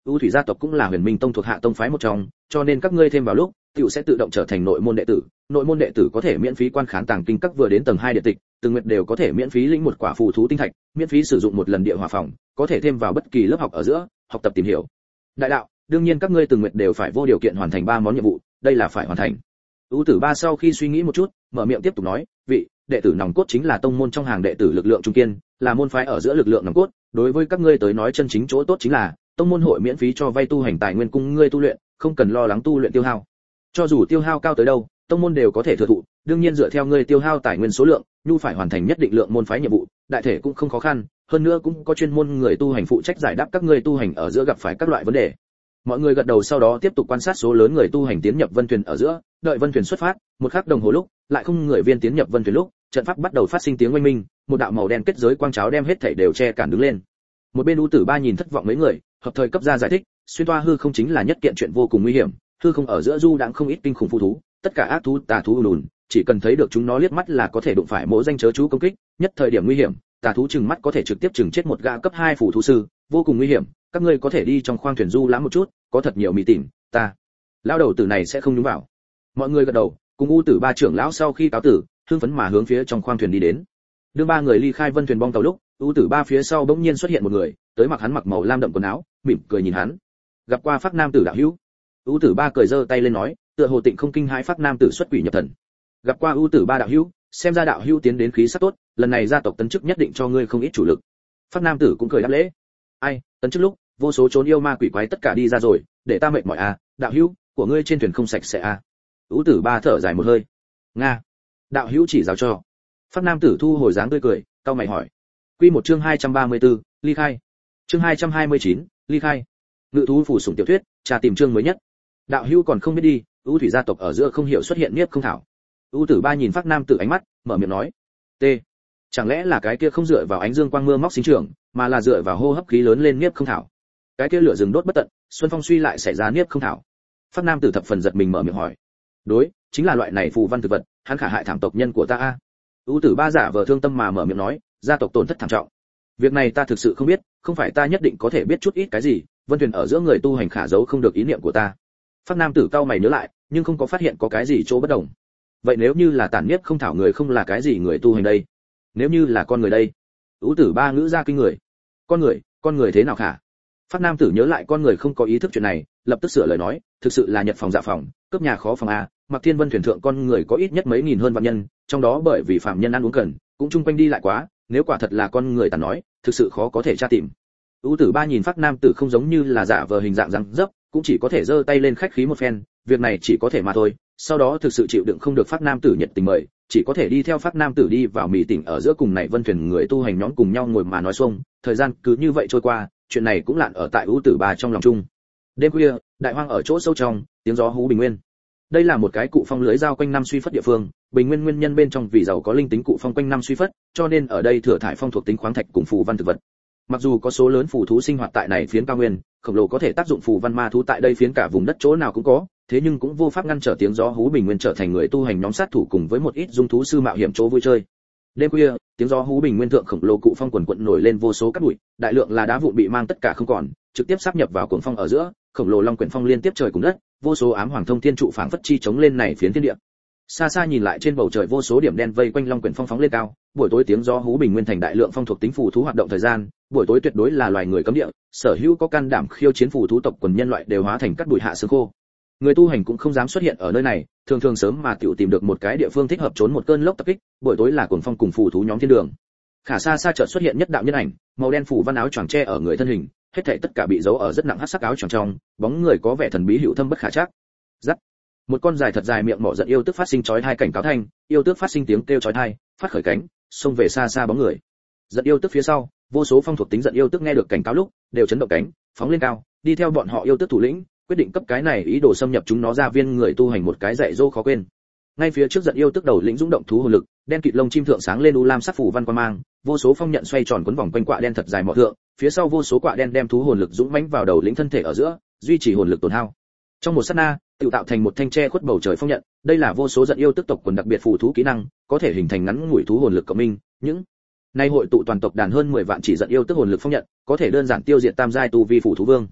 Speaker 1: ưu thủy gia tộc cũng là Huyền Minh tông thuộc hạ tông phái một trong, cho nên các ngươi thêm vào lúc, tiểu sẽ tự động trở thành nội môn đệ tử. Nội môn đệ tử có thể miễn phí quan khán tàng kinh các vừa đến tầng hai địa tịch, từng nguyệt đều có thể miễn phí lĩnh một quả phù thú tinh thạch, miễn phí sử dụng một lần địa hỏa phòng, có thể thêm vào bất kỳ lớp học ở giữa, học tập tìm hiểu đại đạo. Đương nhiên các ngươi từng nguyệt đều phải vô điều kiện hoàn thành ba món nhiệm vụ, đây là phải hoàn thành. ưu tử ba sau khi suy nghĩ một chút, mở miệng tiếp tục nói, vị đệ tử nòng cốt chính là tông môn trong hàng đệ tử lực lượng trung kiên, là môn phái ở giữa lực lượng nòng cốt, đối với các ngươi tới nói chân chính chỗ tốt chính là tông môn hội miễn phí cho vay tu hành tài nguyên cung ngươi tu luyện, không cần lo lắng tu luyện tiêu hao. Cho dù tiêu hao cao tới đâu, tông môn đều có thể thừa thụ, đương nhiên dựa theo ngươi tiêu hao tài nguyên số lượng, nhu phải hoàn thành nhất định lượng môn phái nhiệm vụ, đại thể cũng không khó khăn, hơn nữa cũng có chuyên môn người tu hành phụ trách giải đáp các ngươi tu hành ở giữa gặp phải các loại vấn đề. Mọi người gật đầu, sau đó tiếp tục quan sát số lớn người tu hành tiến nhập vân thuyền ở giữa, đợi vân thuyền xuất phát, một khắc đồng hồ lúc, lại không người viên tiến nhập vân thuyền lúc, trận pháp bắt đầu phát sinh tiếng oanh minh, một đạo màu đen kết giới quang cháo đem hết thảy đều che cản đứng lên. Một bên U Tử Ba nhìn thất vọng mấy người, hợp thời cấp ra giải thích, xuyên toa hư không chính là nhất kiện chuyện vô cùng nguy hiểm, hư không ở giữa du đãng không ít kinh khủng phù thú, tất cả ác thú tà thú lùn, chỉ cần thấy được chúng nó liếc mắt là có thể đụng phải mỗ danh chớ chú công kích, nhất thời điểm nguy hiểm, tà thú chừng mắt có thể trực tiếp chừng chết một gã cấp hai phù thú sư, vô cùng nguy hiểm, các ngươi có thể đi trong khoang thuyền du lãm một chút, có thật nhiều mì tỉm, ta lão đầu tử này sẽ không nhúng vào. Mọi người gật đầu, cùng U Tử Ba trưởng lão sau khi cáo tử, hưng phấn mà hướng phía trong khoang thuyền đi đến. Đưa ba người ly khai vân thuyền bong tàu lúc, U Tử Ba phía sau bỗng nhiên xuất hiện một người, tới mặc hắn mặc màu lam đậm quần áo, mỉm cười nhìn hắn. Gặp qua Phác nam tử đạo hữu. U Tử Ba cười giơ tay lên nói, tựa hồ tịnh không kinh hãi Phác nam tử xuất quỷ nhập thần. Gặp qua U Tử Ba đạo hữu, xem ra đạo hữu tiến đến khí sắc tốt, lần này gia tộc tấn chức nhất định cho ngươi không ít chủ lực. Phác nam tử cũng cười đáp lễ. Ai, tấn chức lúc, vô số trốn yêu ma quỷ quái tất cả đi ra rồi, để ta mệt mỏi à, đạo hữu, của ngươi trên thuyền không sạch sẽ à. U Tử Ba thở dài một hơi. Nga, đạo hữu chỉ giáo cho. Phác nam tử thu hồi dáng tươi cười, cau mày hỏi. Quy một chương hai trăm ba mươi tư, ly khai. Chương hai trăm hai mươi chín, ly khai. Ngự thú phủ sủng tiểu thuyết, trà tìm chương mới nhất. Đạo hữu còn không biết đi, U thủy gia tộc ở giữa không hiểu xuất hiện niếp không thảo. U Tử Ba nhìn Phác nam tử ánh mắt, mở miệng nói. T. Chẳng lẽ là cái kia không dựa vào ánh dương quang mưa móc sinh trưởng, mà là dựa vào hô hấp khí lớn lên niếp không thảo? Cái kia lửa rừng đốt bất tận, xuân phong suy lại xảy ra niếp không thảo. Phác nam tử thập phần giật mình mở miệng hỏi. Đối, chính là loại này phù văn thực vật, hắn khả hại thảm tộc nhân của ta a. U Tử Ba giả vờ thương tâm mà mở miệng nói, gia tộc tổn thất thảm trọng. Việc này ta thực sự không biết, không phải ta nhất định có thể biết chút ít cái gì, vân thuyền ở giữa người tu hành khả giấu không được ý niệm của ta. Phác nam tử cau mày nhớ lại, nhưng không có phát hiện có cái gì chỗ bất đồng. Vậy nếu như là tản niếp không thảo người không là cái gì người tu hành đây? Nếu như là con người đây? U Tử Ba ngữ ra kinh người. Con người, con người thế nào khả? Phác nam tử nhớ lại con người không có ý thức chuyện này, lập tức sửa lời nói, thực sự là nhật phòng dạ phòng, cướp nhà khó phòng a, Mặc Thiên Vân thuyền thượng con người có ít nhất mấy nghìn hơn vạn nhân, trong đó bởi vì phạm nhân ăn uống cần, cũng chung quanh đi lại quá, nếu quả thật là con người ta nói, thực sự khó có thể tra tìm. U Tử Ba nhìn Phác nam tử không giống như là giả vờ hình dạng răng dấp, cũng chỉ có thể giơ tay lên khách khí một phen, việc này chỉ có thể mà thôi. Sau đó thực sự chịu đựng không được Phác nam tử nhiệt tình mời, chỉ có thể đi theo Phác nam tử đi vào mì tỉnh ở giữa cùng này vân thuyền người tu hành nhóm cùng nhau ngồi mà nói xuông, thời gian cứ như vậy trôi qua, chuyện này cũng lạn ở tại U Tử Ba trong lòng chung. Đêm khuya, đại hoang ở chỗ sâu trong, tiếng gió hú bình nguyên. Đây là một cái cụ phong lưới giao quanh năm suy phất địa phương, bình nguyên nguyên nhân bên trong vì giàu có linh tính cụ phong quanh năm suy phất, cho nên ở đây thừa thải phong thuộc tính khoáng thạch cùng phù văn thực vật. Mặc dù có số lớn phù thú sinh hoạt tại này phiến cao nguyên, khổng lồ có thể tác dụng phù văn ma thú tại đây phiến cả vùng đất chỗ nào cũng có, thế nhưng cũng vô pháp ngăn trở tiếng gió hú bình nguyên trở thành người tu hành nhóm sát thủ cùng với một ít dung thú sư mạo hiểm chỗ vui chơi. Đêm khuya, tiếng gió hú bình nguyên thượng khổng lồ cụ phong quần quận nổi lên vô số cát bụi, đại lượng là đá vụn bị mang tất cả không còn, trực tiếp sáp nhập vào cuồng phong ở giữa, khổng lồ long quyển phong liên tiếp trời cùng đất, vô số ám hoàng thông thiên trụ phảng phất chi chống lên này phiến thiên địa. Xa xa nhìn lại trên bầu trời vô số điểm đen vây quanh long quyển phong phóng lên cao, buổi tối tiếng gió hú bình nguyên thành đại lượng phong thuộc tính phù thú hoạt động thời gian, buổi tối tuyệt đối là loài người cấm địa, sở hữu có can đảm khiêu chiến phù thú tộc quần nhân loại đều hóa thành cát bụi hạ xương khô. Người tu hành cũng không dám xuất hiện ở nơi này, thường thường sớm mà tiểu tìm được một cái địa phương thích hợp trốn một cơn lốc tập kích, buổi tối là cuồng phong cùng phù thú nhóm thiên đường. Khả xa xa chợt xuất hiện nhất đạo nhân ảnh, màu đen phủ văn áo choàng che ở người thân hình, hết thảy tất cả bị giấu ở rất nặng hắc sắc áo choàng trong, bóng người có vẻ thần bí hữu thâm bất khả trắc. Rắc. Một con dài thật dài miệng mỏ giận yêu tức phát sinh chói tai cảnh cáo thanh, yêu tức phát sinh tiếng kêu chói tai, phát khởi cánh, xông về xa xa bóng người. Giận yêu tức phía sau, vô số phong thuộc tính giận yêu tức nghe được cảnh cáo lúc, đều chấn động cánh, phóng lên cao, đi theo bọn họ yêu tức thủ lĩnh, quyết định cấp cái này ý đồ xâm nhập chúng nó ra viên người tu hành một cái dạy dỗ khó quên. Ngay phía trước giận yêu tức đầu lĩnh dũng động thú hồn lực, đen kịt lông chim thượng sáng lên u lam sắc phủ văn quang mang, vô số phong nhận xoay tròn quấn vòng quanh quạ đen thật dài mỏ thượng, phía sau vô số quạ đen đem thú hồn lực dũng mãnh vào đầu lĩnh thân thể ở giữa, duy trì hồn lực tổn hao. Trong một sát na, tự tạo thành một thanh tre khuất bầu trời phong nhận, đây là vô số giận yêu tức tộc quần đặc biệt phù thú kỹ năng, có thể hình thành ngắn ngủi thú hồn lực cộng minh, những nay hội tụ toàn tộc đàn hơn mười vạn chỉ giận yêu tức hồn lực phong nhận, có thể đơn giản tiêu diệt tam giai tu vi phù thú vương.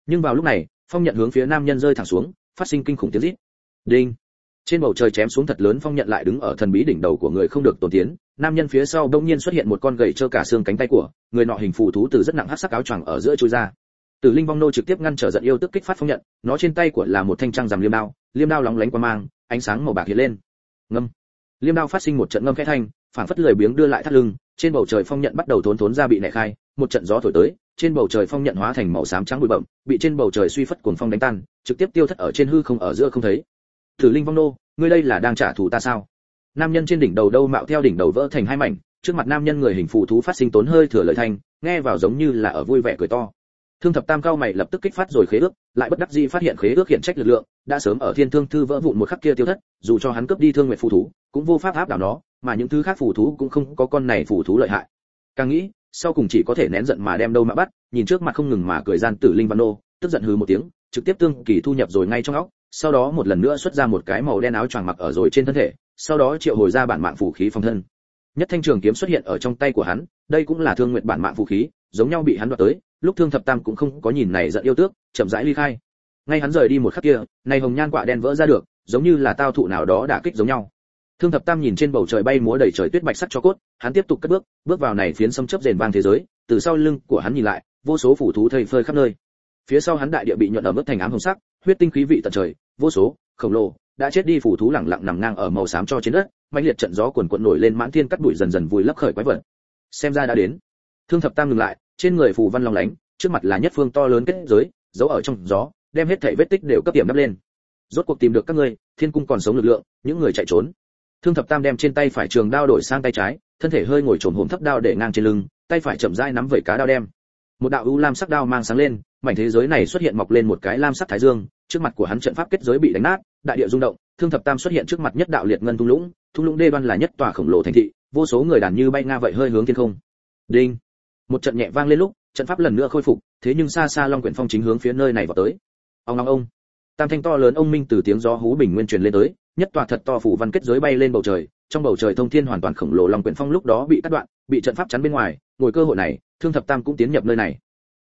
Speaker 1: Nhưng vào lúc này, phong nhận hướng phía nam nhân rơi thẳng xuống, phát sinh kinh khủng tiếng rít. Đinh. Trên bầu trời chém xuống thật lớn phong nhận lại đứng ở thần bí đỉnh đầu của người không được tổn tiến, nam nhân phía sau bỗng nhiên xuất hiện một con gậy trơ cả xương cánh tay của, người nọ hình phù thú từ rất nặng hắc sắc áo choàng ở giữa chui ra. Tử Linh Vong Nô trực tiếp ngăn trở giận yêu tức kích phát phong nhận, nó trên tay của là một thanh trăng rằm liêm đao, liêm đao lóng lánh qua mang, ánh sáng màu bạc hiện lên. Ngâm. Liêm đao phát sinh một trận ngâm khẽ thanh, phản phất lười biếng đưa lại thắt lưng, trên bầu trời phong nhận bắt đầu thốn thốn ra bị nẻ khai, một trận gió thổi tới, trên bầu trời phong nhận hóa thành màu xám trắng bụi bặm, bị trên bầu trời suy phất cuồng phong đánh tan, trực tiếp tiêu thất ở trên hư không ở giữa không thấy. Tử Linh Vong Nô, ngươi đây là đang trả thù ta sao? Nam nhân trên đỉnh đầu đâu mạo theo đỉnh đầu vỡ thành hai mảnh, trước mặt nam nhân người hình phù thú phát sinh tốn hơi thừa lợi thanh, nghe vào giống như là ở vui vẻ cười to. Thương Thập Tam cao mày lập tức kích phát rồi khế ước, lại bất đắc dĩ phát hiện khế ước hiện trách lực lượng đã sớm ở Thiên Thương thư vỡ vụn một khắc kia tiêu thất, dù cho hắn cướp đi Thương Nguyệt phù thú, cũng vô pháp áp đảo nó, mà những thứ khác phù thú cũng không có con này phù thú lợi hại. Càng nghĩ, sau cùng chỉ có thể nén giận mà đem đâu mà bắt, nhìn trước mặt không ngừng mà cười gian Tử Linh Văn Nô, tức giận hừ một tiếng, trực tiếp tương kỳ thu nhập rồi ngay trong óc, sau đó một lần nữa xuất ra một cái màu đen áo choàng mặc ở rồi trên thân thể, sau đó triệu hồi ra bản mạng phù khí phòng thân. Nhất thanh trường kiếm xuất hiện ở trong tay của hắn, đây cũng là Thương Nguyệt bản mạng phù khí, giống nhau bị hắn đoạt tới, lúc Thương Thập Tam cũng không có nhìn này giận yêu tước, chậm rãi ly khai. Ngay hắn rời đi một khắc kia, này hồng nhan quạ đen vỡ ra được, giống như là tao thụ nào đó đả kích giống nhau. Thương Thập Tam nhìn trên bầu trời bay múa đầy trời tuyết bạch sắc cho cốt, hắn tiếp tục cất bước, bước vào này phiến sấm chớp rền vang thế giới, từ sau lưng của hắn nhìn lại, vô số phù thú thây phơi khắp nơi. Phía sau hắn đại địa bị nhuận ở mức thành ám hồng sắc, huyết tinh khí vị tận trời, vô số khổng lồ đã chết đi phù thú lẳng lặng nằm ngang ở màu xám cho trên đất, mãnh liệt trận gió cuồn cuộn nổi lên mãn thiên cắt bụi dần dần vùi lấp khởi quái vật. Xem ra đã đến. Thương Thập Tam ngừng lại, trên người phù văn long lánh, trước mặt là nhất phương to lớn kết giới, giấu ở trong gió, đem hết thảy vết tích đều cấp điểm đắp lên. Rốt cuộc tìm được các ngươi, Thiên cung còn sống lực lượng, những người chạy trốn. Thương Thập Tam đem trên tay phải trường đao đổi sang tay trái, thân thể hơi ngồi trồm hổm thấp đao để ngang trên lưng, tay phải chậm rãi nắm vẩy cá đao đem. Một đạo u lam sắc đao mang sáng lên, mảnh thế giới này xuất hiện mọc lên một cái lam sắc thái dương, trước mặt của hắn trận pháp kết giới bị đánh nát, đại địa rung động, Thương Thập Tam xuất hiện trước mặt nhất đạo liệt ngân thung lũng, thung lũng đê đoan là nhất tòa khổng lồ thành thị, vô số người đàn như bay nga vậy hơi hướng thiên không. Đinh. Một trận nhẹ vang lên lúc, trận pháp lần nữa khôi phục, thế nhưng xa xa Long Quyển Phong chính hướng phía nơi này vào tới. Ông ông ông. Tam thanh to lớn ông minh từ tiếng gió hú bình nguyên truyền lên tới, nhất tòa thật to phủ văn kết giới bay lên bầu trời, trong bầu trời thông thiên hoàn toàn khổng lồ Long Quyển Phong lúc đó bị cắt đoạn, bị trận pháp chắn bên ngoài, ngồi cơ hội này, Thương Thập Tam cũng tiến nhập nơi này.